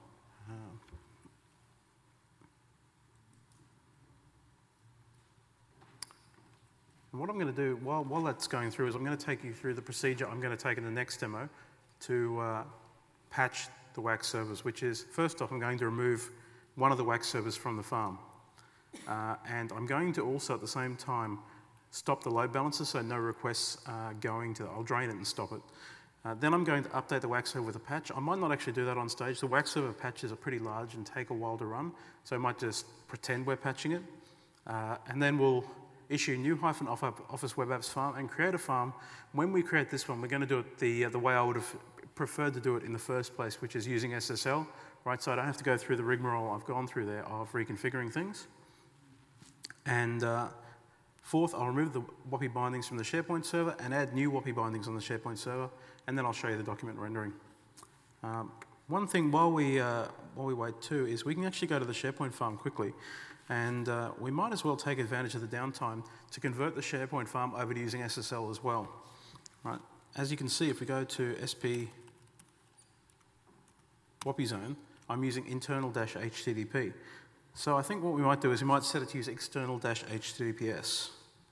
And what I'm going to do while that's going through is I'm going to take you through the procedure I'm going to take in the next demo to patch the WAC servers, which is, first off, I'm going to remove one of the WAC servers from the farm. And I'm going to also, at the same time, stop the load balancer so no requests are going to, I'll drain it and stop it. Then I'm going to update the WAC server with a patch. I might not actually do that on stage. The WAC server patches are pretty large and take a while to run, so I might just pretend we're patching it. And then we'll issue new -office web apps farm and create a farm. When we create this one, we're going to do it the way I would have preferred to do it in the first place, which is using SSL, right? So I don't have to go through the rigmarole I've gone through there of reconfiguring things. And fourth, I'll remove the WAPI bindings from the SharePoint server and add new WAPI bindings on the SharePoint server, and then I'll show you the document rendering. One thing while we wait too is we can actually go to the SharePoint farm quickly, and we might as well take advantage of the downtime to convert the SharePoint farm over to using SSL as well. Right? As you can see, if we go to SP WAPI zone, I'm using internal-HTTP. So I think what we might do is we might set it to use external-HTTPS.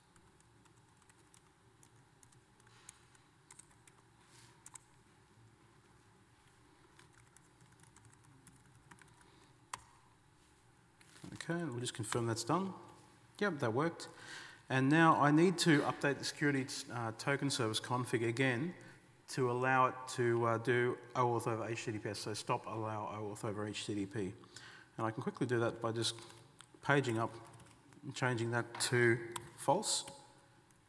Okay, and we'll just confirm that's done. Yep, that worked. And now I need to update the security token service config again to allow it to do OAuth over HTTPS, so stop allow OAuth over HTTP. And I can quickly do that by just paging up and changing that to false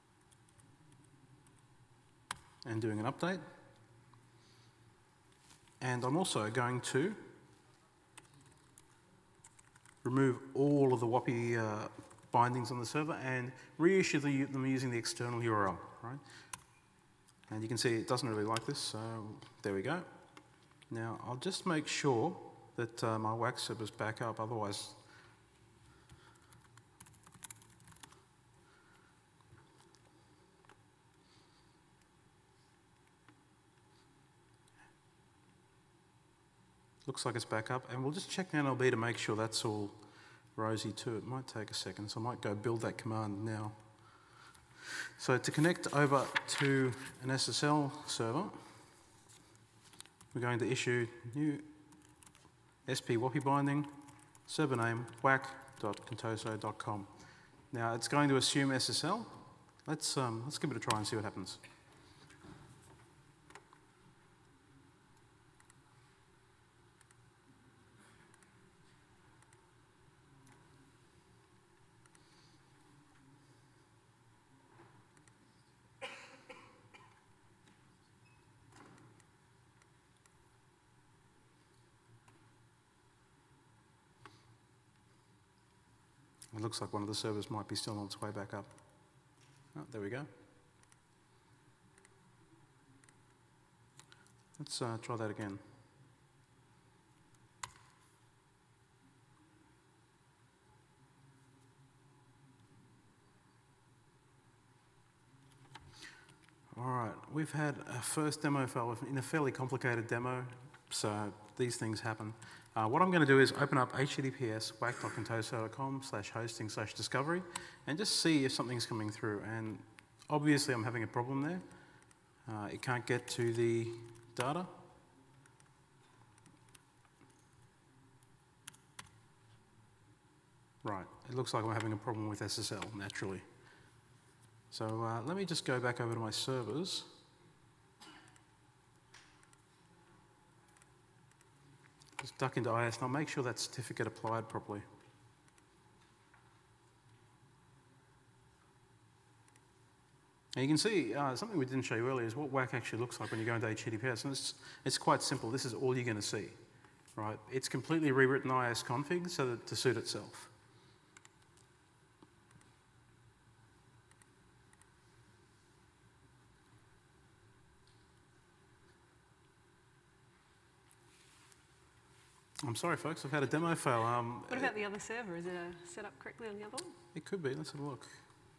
and doing an update. And I'm also going to remove all of the WAPI bindings on the server and reissue them using the external URL, right? And you can see it doesn't really like this, so there we go. Now, I'll just make sure that my WAC server's back up, otherwise... Looks like it's back up, and we'll just check the NLB to make sure that's all rosy too. It might take a second, so I might go build that command now. So to connect over to an SSL server, we're going to issue new SP WAPI binding, server name wac.contoso.com. Now it's going to assume SSL. Let's give it a try and see what happens. It looks like one of the servers might be still on its way back up. Oh, there we go. Let's try that again. All right, we've had a first demo file in a fairly complicated demo, so these things happen. What I'm going to do is open up https wac.contoso.com/hosting/discovery and just see if something's coming through. And obviously I'm having a problem there. It can't get to the data. Right, it looks like I'm having a problem with SSL, naturally. So let me just go back over to my servers. Just duck into IS and I'll make sure that certificate applied properly. And you can see something we didn't show you earlier is what WAC actually looks like when you go into HTTPS. And it's quite simple. This is all you're going to see, right? It's completely rewritten IS config so that to suit itself. I'm sorry, folks, I've had a demo fail. What about the other server? Is it set up correctly on the other one? It could be. Let's have a look.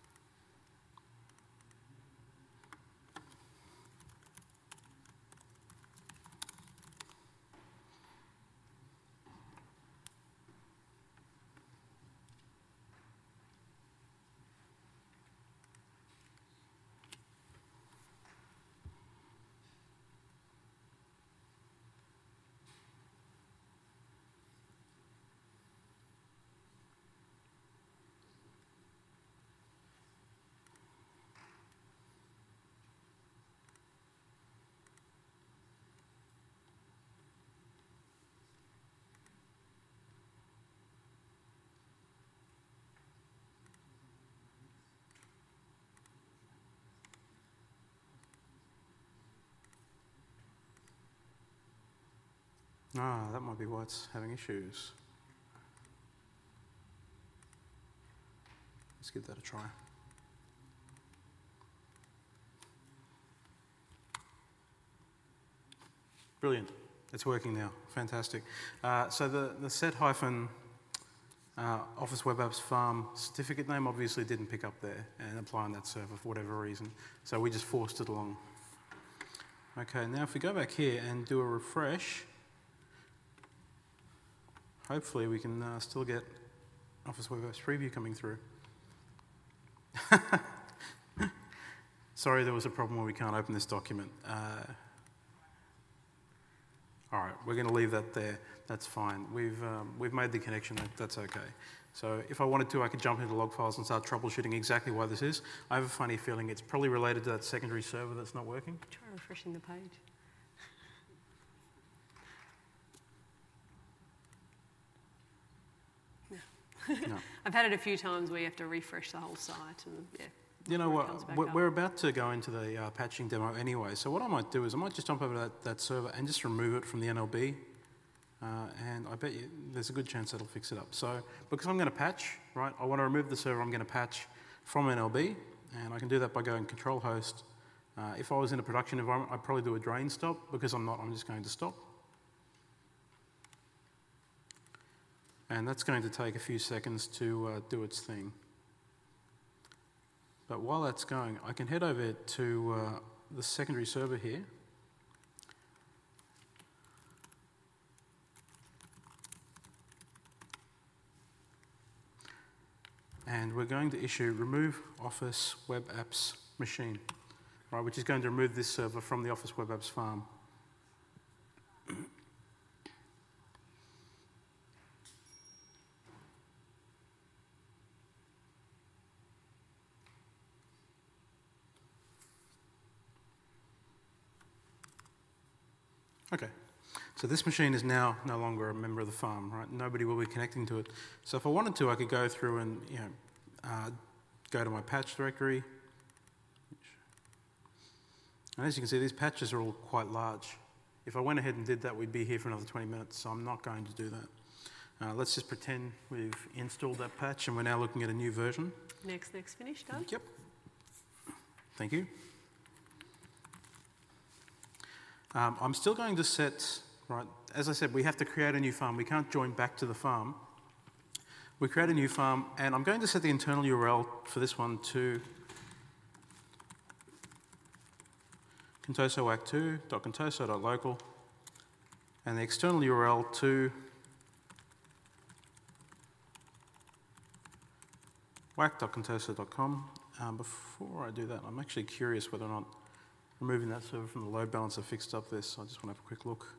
Ah, that might be why it's having issues. Let's give that a try. Brilliant. It's working now. Fantastic. So the set hyphen Office Web Apps Farm certificate name obviously didn't pick up there and apply on that server for whatever reason. So we just forced it along. Okay, now if we go back here and do a refresh, hopefully we can still get Office Web Apps Preview coming through. Sorry, there was a problem where we can't open this document. All right, we're going to leave that there. That's fine. We've made the connection. That's okay. So if I wanted to, I could jump into log files and start troubleshooting exactly why this is. I have a funny feeling it's probably related to that secondary server that's not working. Try refreshing the page. No. I've had it a few times where you have to refresh the whole site and yeah, You know before it what? comes back We're, up. we're about to go into the patching demo anyway. So what I might do is I might just jump over to that server and just remove it from the NLB. And I bet you there's a good chance that'll fix it up. So because I'm going to patch, right, I want to remove the server I'm going to patch from NLB, and I can do that by going control host. If I was in a production environment, I'd probably do a drain stop. Because I'm not, I'm just going to stop. And that's going to take a few seconds to do its thing. But while that's going, I can head over to the secondary server here. And we're going to issue remove Office Web Apps machine, right, which is going to remove this server from the Office Web Apps farm. Okay, so this machine is now no longer a member of the farm, right? Nobody will be connecting to it. So if I wanted to, I could go through and go to my patch directory. And as you can see, these patches are all quite large. If I went ahead and did that, we'd be here for another 20 minutes, so I'm not going to do that. Let's just pretend we've installed that patch and we're now looking at a new version. Next, finish, done. Yep. Thank you. I'm still going to set, right, as I said, we have to create a new farm. We can't join back to the farm. We create a new farm, and I'm going to set the internal URL for this one to contoso-wack2.contoso.local, and the external URL to wack.contoso.com. Before I do that, I'm actually curious whether or not removing that server from the load balancer fixed up this. I just want to have a quick look.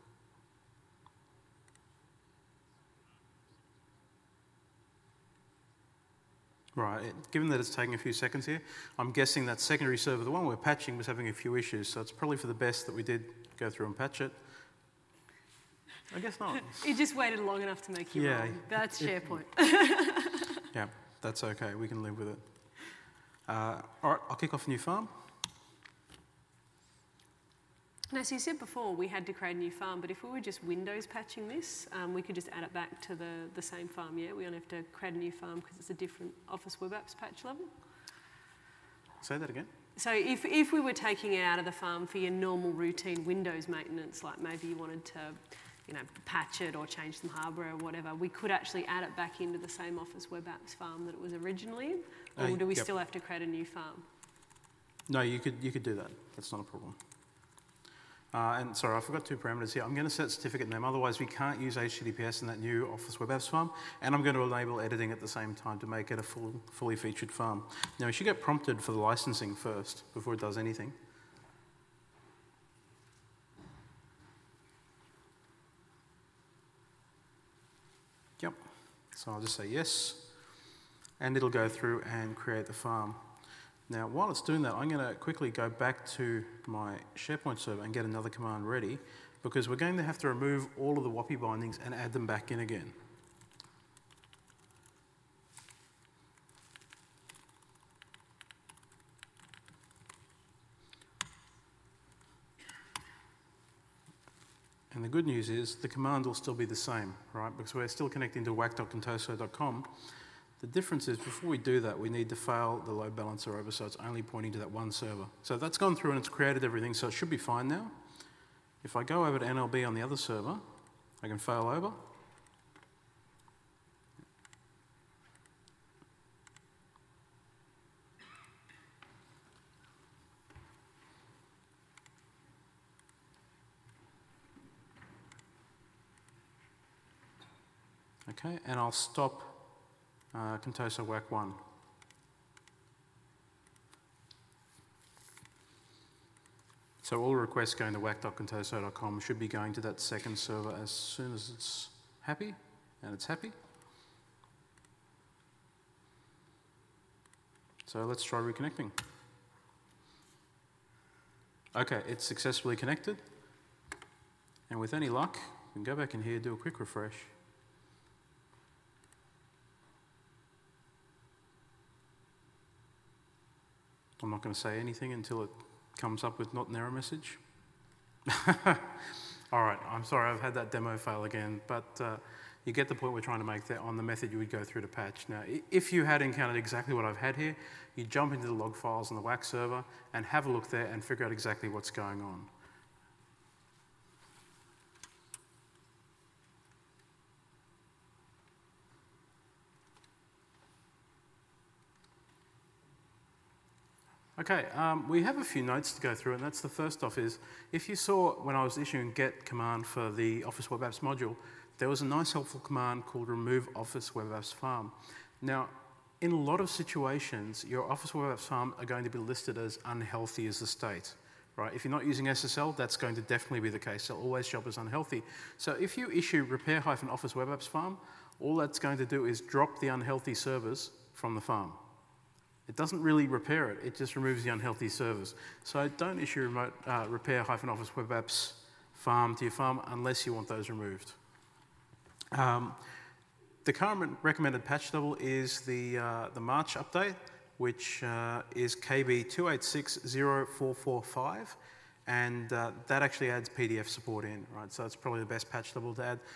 Right, given that it's taking a few seconds here, I'm guessing that secondary server, the one we're patching, was having a few issues, so it's probably for the best that we did go through and patch it. I guess not. You just waited long enough to make you Yeah, wrong. That's SharePoint. Yeah, that's okay, we can live with it. All right, I'll kick off a new farm. Now, so you said before we had to create a new farm, but if we were just Windows patching this, we could just add it back to the same farm, yeah? We don't have to create a new farm because it's a different Office Web Apps patch level. Say that again. So if we were taking it out of the farm for your normal routine Windows maintenance, like maybe you wanted to, patch it or change some hardware or whatever, we could actually add it back into the same Office Web Apps farm that it was originally in, or do we yep. still have to create a new farm? No, you could do that. That's not a problem. And sorry, I forgot two parameters here. I'm going to set certificate name, otherwise we can't use HTTPS in that new Office Web Apps farm, and I'm going to enable editing at the same time to make it a fully featured farm. Now, we should get prompted for the licensing first, before it does anything. Yep, so I'll just say yes, and it'll go through and create the farm. Now, while it's doing that, I'm going to quickly go back to my SharePoint server and get another command ready, because we're going to have to remove all of the WAPI bindings and add them back in again. And the good news is the command will still be the same, right? Because we're still connecting to wack.contoso.com. The difference is, before we do that, we need to fail the load balancer over so it's only pointing to that one server. So that's gone through and it's created everything, so it should be fine now. If I go over to NLB on the other server, I can fail over. Okay, and I'll stop Contoso WAC 1. So all requests going to wack.contoso.com should be going to that second server as soon as it's happy, and it's happy. So let's try reconnecting. Okay, it's successfully connected. And with any luck, we can go back in here, do a quick refresh. I'm not going to say anything until it comes up with not an error message. All right, I'm sorry, I've had that demo fail again, but you get the point we're trying to make there on the method you would go through to patch. Now, if you had encountered exactly what I've had here, you jump into the log files on the WAC server and have a look there and figure out exactly what's going on. Okay, we have a few notes to go through, and that's the first off is, if you saw when I was issuing get command for the Office Web Apps module, there was a nice helpful command called remove Office Web Apps farm. Now, in a lot of situations, your Office Web Apps farm are going to be listed as unhealthy as the state, right? If you're not using SSL, that's going to definitely be the case. They'll always show up as unhealthy. So if you issue repair-office web apps farm, all that's going to do is drop the unhealthy servers from the farm. It doesn't really repair it, it just removes the unhealthy servers. So don't issue remote repair-office web apps farm to your farm unless you want those removed. The current recommended patch level is the March update, which is KB 2860445, and that actually adds PDF support in, right? So it's probably the best patch level to add.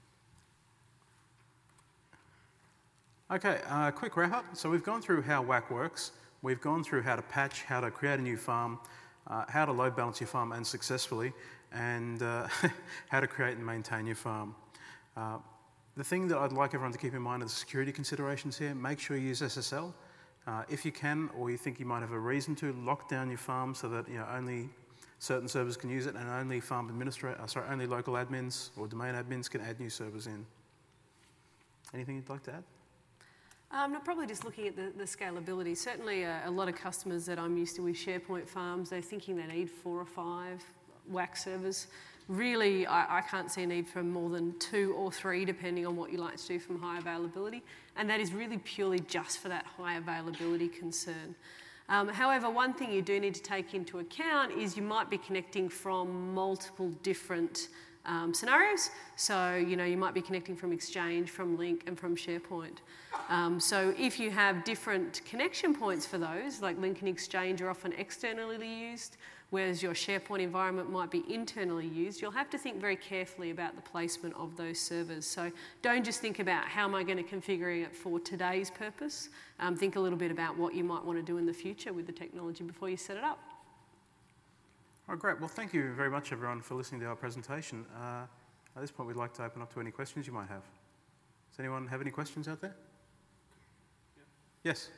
Okay, quick wrap up. So we've gone through how WAC works. We've gone through how to patch, how to create a new farm, how to load balance your farm and successfully, and how to create and maintain your farm. The thing that I'd like everyone to keep in mind are the security considerations here. Make sure you use SSL. If you can, or you think you might have a reason to, lock down your farm so that only certain servers can use it, and only only local admins or domain admins can add new servers in. Anything you'd like to add? No, probably just looking at the scalability. Certainly a lot of customers that I'm used to with SharePoint farms, they're thinking they need 4 or 5 WAC servers. Really, I can't see a need for more than 2 or 3, depending on what you like to do from high availability. And that is really purely just for that high availability concern. However, one thing you do need to take into account is you might be connecting from multiple different scenarios. So, you might be connecting from Exchange, from Lync, and from SharePoint. So if you have different connection points for those, like Lync and Exchange are often externally used, whereas your SharePoint environment might be internally used, you'll have to think very carefully about the placement of those servers. So don't just think about how am I going to configure it for today's purpose. Think a little bit about what you might want to do in the future with the technology before you set it up. All right, great. Well, thank you very much, everyone, for listening to our presentation. At this point, we'd like to open up to any questions you might have. Does anyone have any questions out there? Yeah. Yes?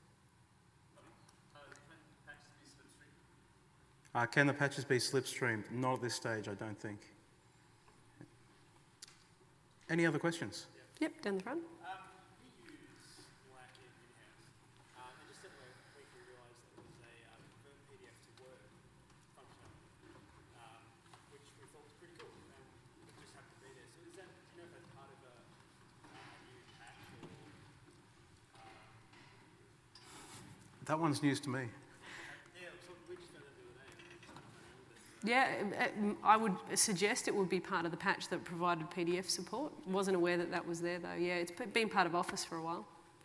Can the patches be slipstreamed? Not at this stage, I don't think. Any other questions? Yep, down the front. We use WAC in-house, and just at we realised that there was a Convert PDF to Word functionality, which we thought was pretty cool, and it just happened to be there. So is that, do you know if that's part of a new patch or? That one's news to me. Yeah, so we just found out the other day. Yeah, I would suggest it would be part of the patch that provided PDF support. Wasn't aware that that was there though. Yeah, it's been part of Office for a while.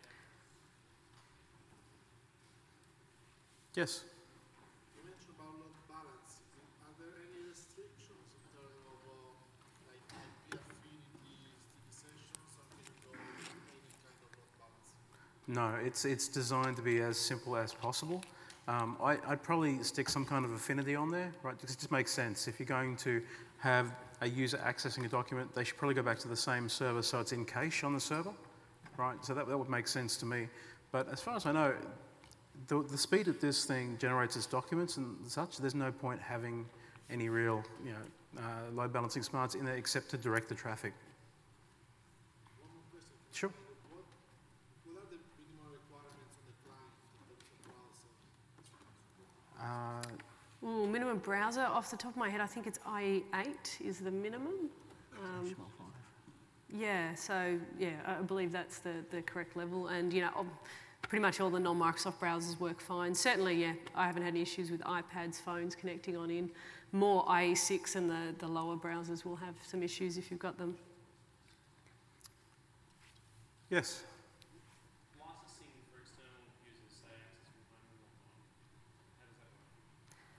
Yes? You mentioned about load balancing. Are there any restrictions in terms of like IP affinities, sticky sessions, something or any kind of load balancing? No, it's designed to be as simple as possible. I'd probably stick some kind of affinity on there, right? Because it just makes sense. If you're going to have a user accessing a document, they should probably go back to the same server so it's in cache on the server, right? So that would make sense to me. But as far as I know, the speed that this thing generates its documents and such, there's no point having any real, load balancing smarts in there except to direct the traffic. One more question. Sure. What are the minimum requirements on the client in terms of browser? Minimum browser, off the top of my head, I think it's IE8 is the minimum. Yeah, so yeah, I believe that's the correct level, and pretty much all the non-Microsoft browsers work fine. Certainly, yeah, I haven't had any issues with iPads, phones connecting on in. More IE6 and the lower browsers will have some issues if you've got them. Yes? Licensing for external users, say access from home and whatnot.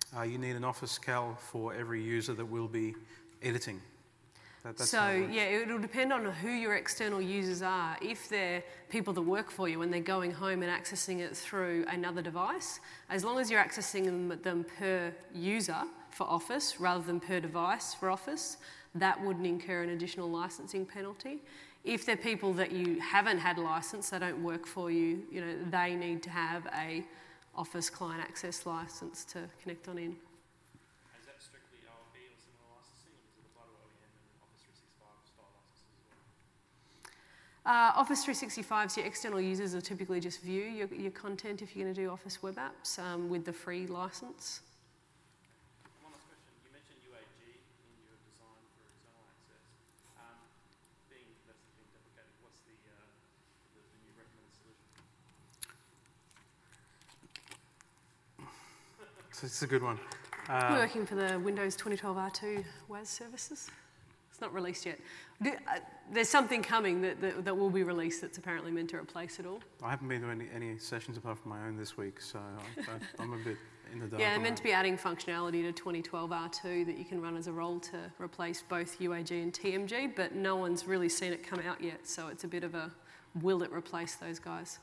You need an Office Cal for every user that will be editing. That's So how it works. yeah, it'll depend on who your external users are. If they're people that work for you and they're going home and accessing it through another device, as long as you're accessing them per user for Office rather than per device for Office, that wouldn't incur an additional licensing penalty. If they're people that you haven't had licensed, they don't work for you, they need to have a Office client access license to connect on in. Is that strictly OLB or similar licensing, or does it apply to OEM and Office 365 style licenses as well? Office 365, so your external users will typically just view your content if you're going to do Office web apps with the free license. One last question. You mentioned UAG in your design for external access. Being that's being deprecated, what's the new recommended solution? It's a good one. We're working for the Windows 2012 R2 WAS services. It's not released yet. There's something coming that will be released that's apparently meant to replace it all. I haven't been to any sessions apart from my own this week, so I'm a bit in the dark. Yeah, they're on meant that. to be adding functionality to 2012 R2 that you can run as a role to replace both UAG and TMG, but no one's really seen it come out yet, so it's a bit of a will it replace those guys?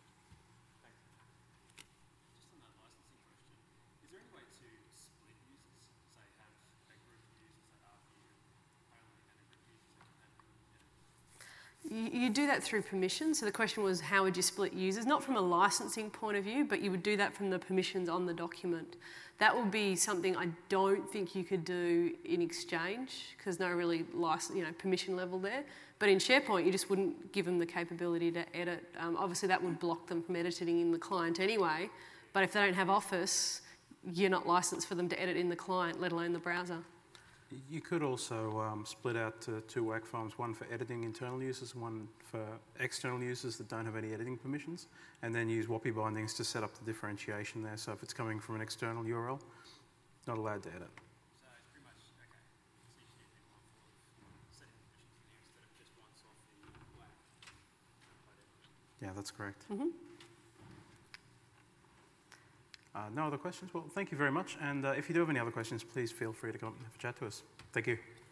Just on that licensing question, is there any way to split users? Say, have a group of users that are view only and a group of users that can edit? You do that through permissions. So the question was, how would you split users? Not from a licensing point of view, but you would do that from the permissions on the document. That would be something I don't think you could do in Exchange because no really permission level there. But in SharePoint, you just wouldn't give them the capability to edit. Obviously, that would block them from editing in the client anyway. But if they don't have Office, you're not licensed for them to edit in the client, let alone the browser. You could also split out two WAC farms, one for editing internal users and one for external users that don't have any editing permissions, and then use WAPI bindings to set up the differentiation there. So if it's coming from an external URL, not allowed to edit. So it's pretty much, okay, so you just need to be mindful of setting the permissions in there instead of just once off the WAC. Yeah, that's correct. Mm-hmm. No other questions? Well, thank you very much. And if you do have any other questions, please feel free to come up and have a chat to us. Thank you.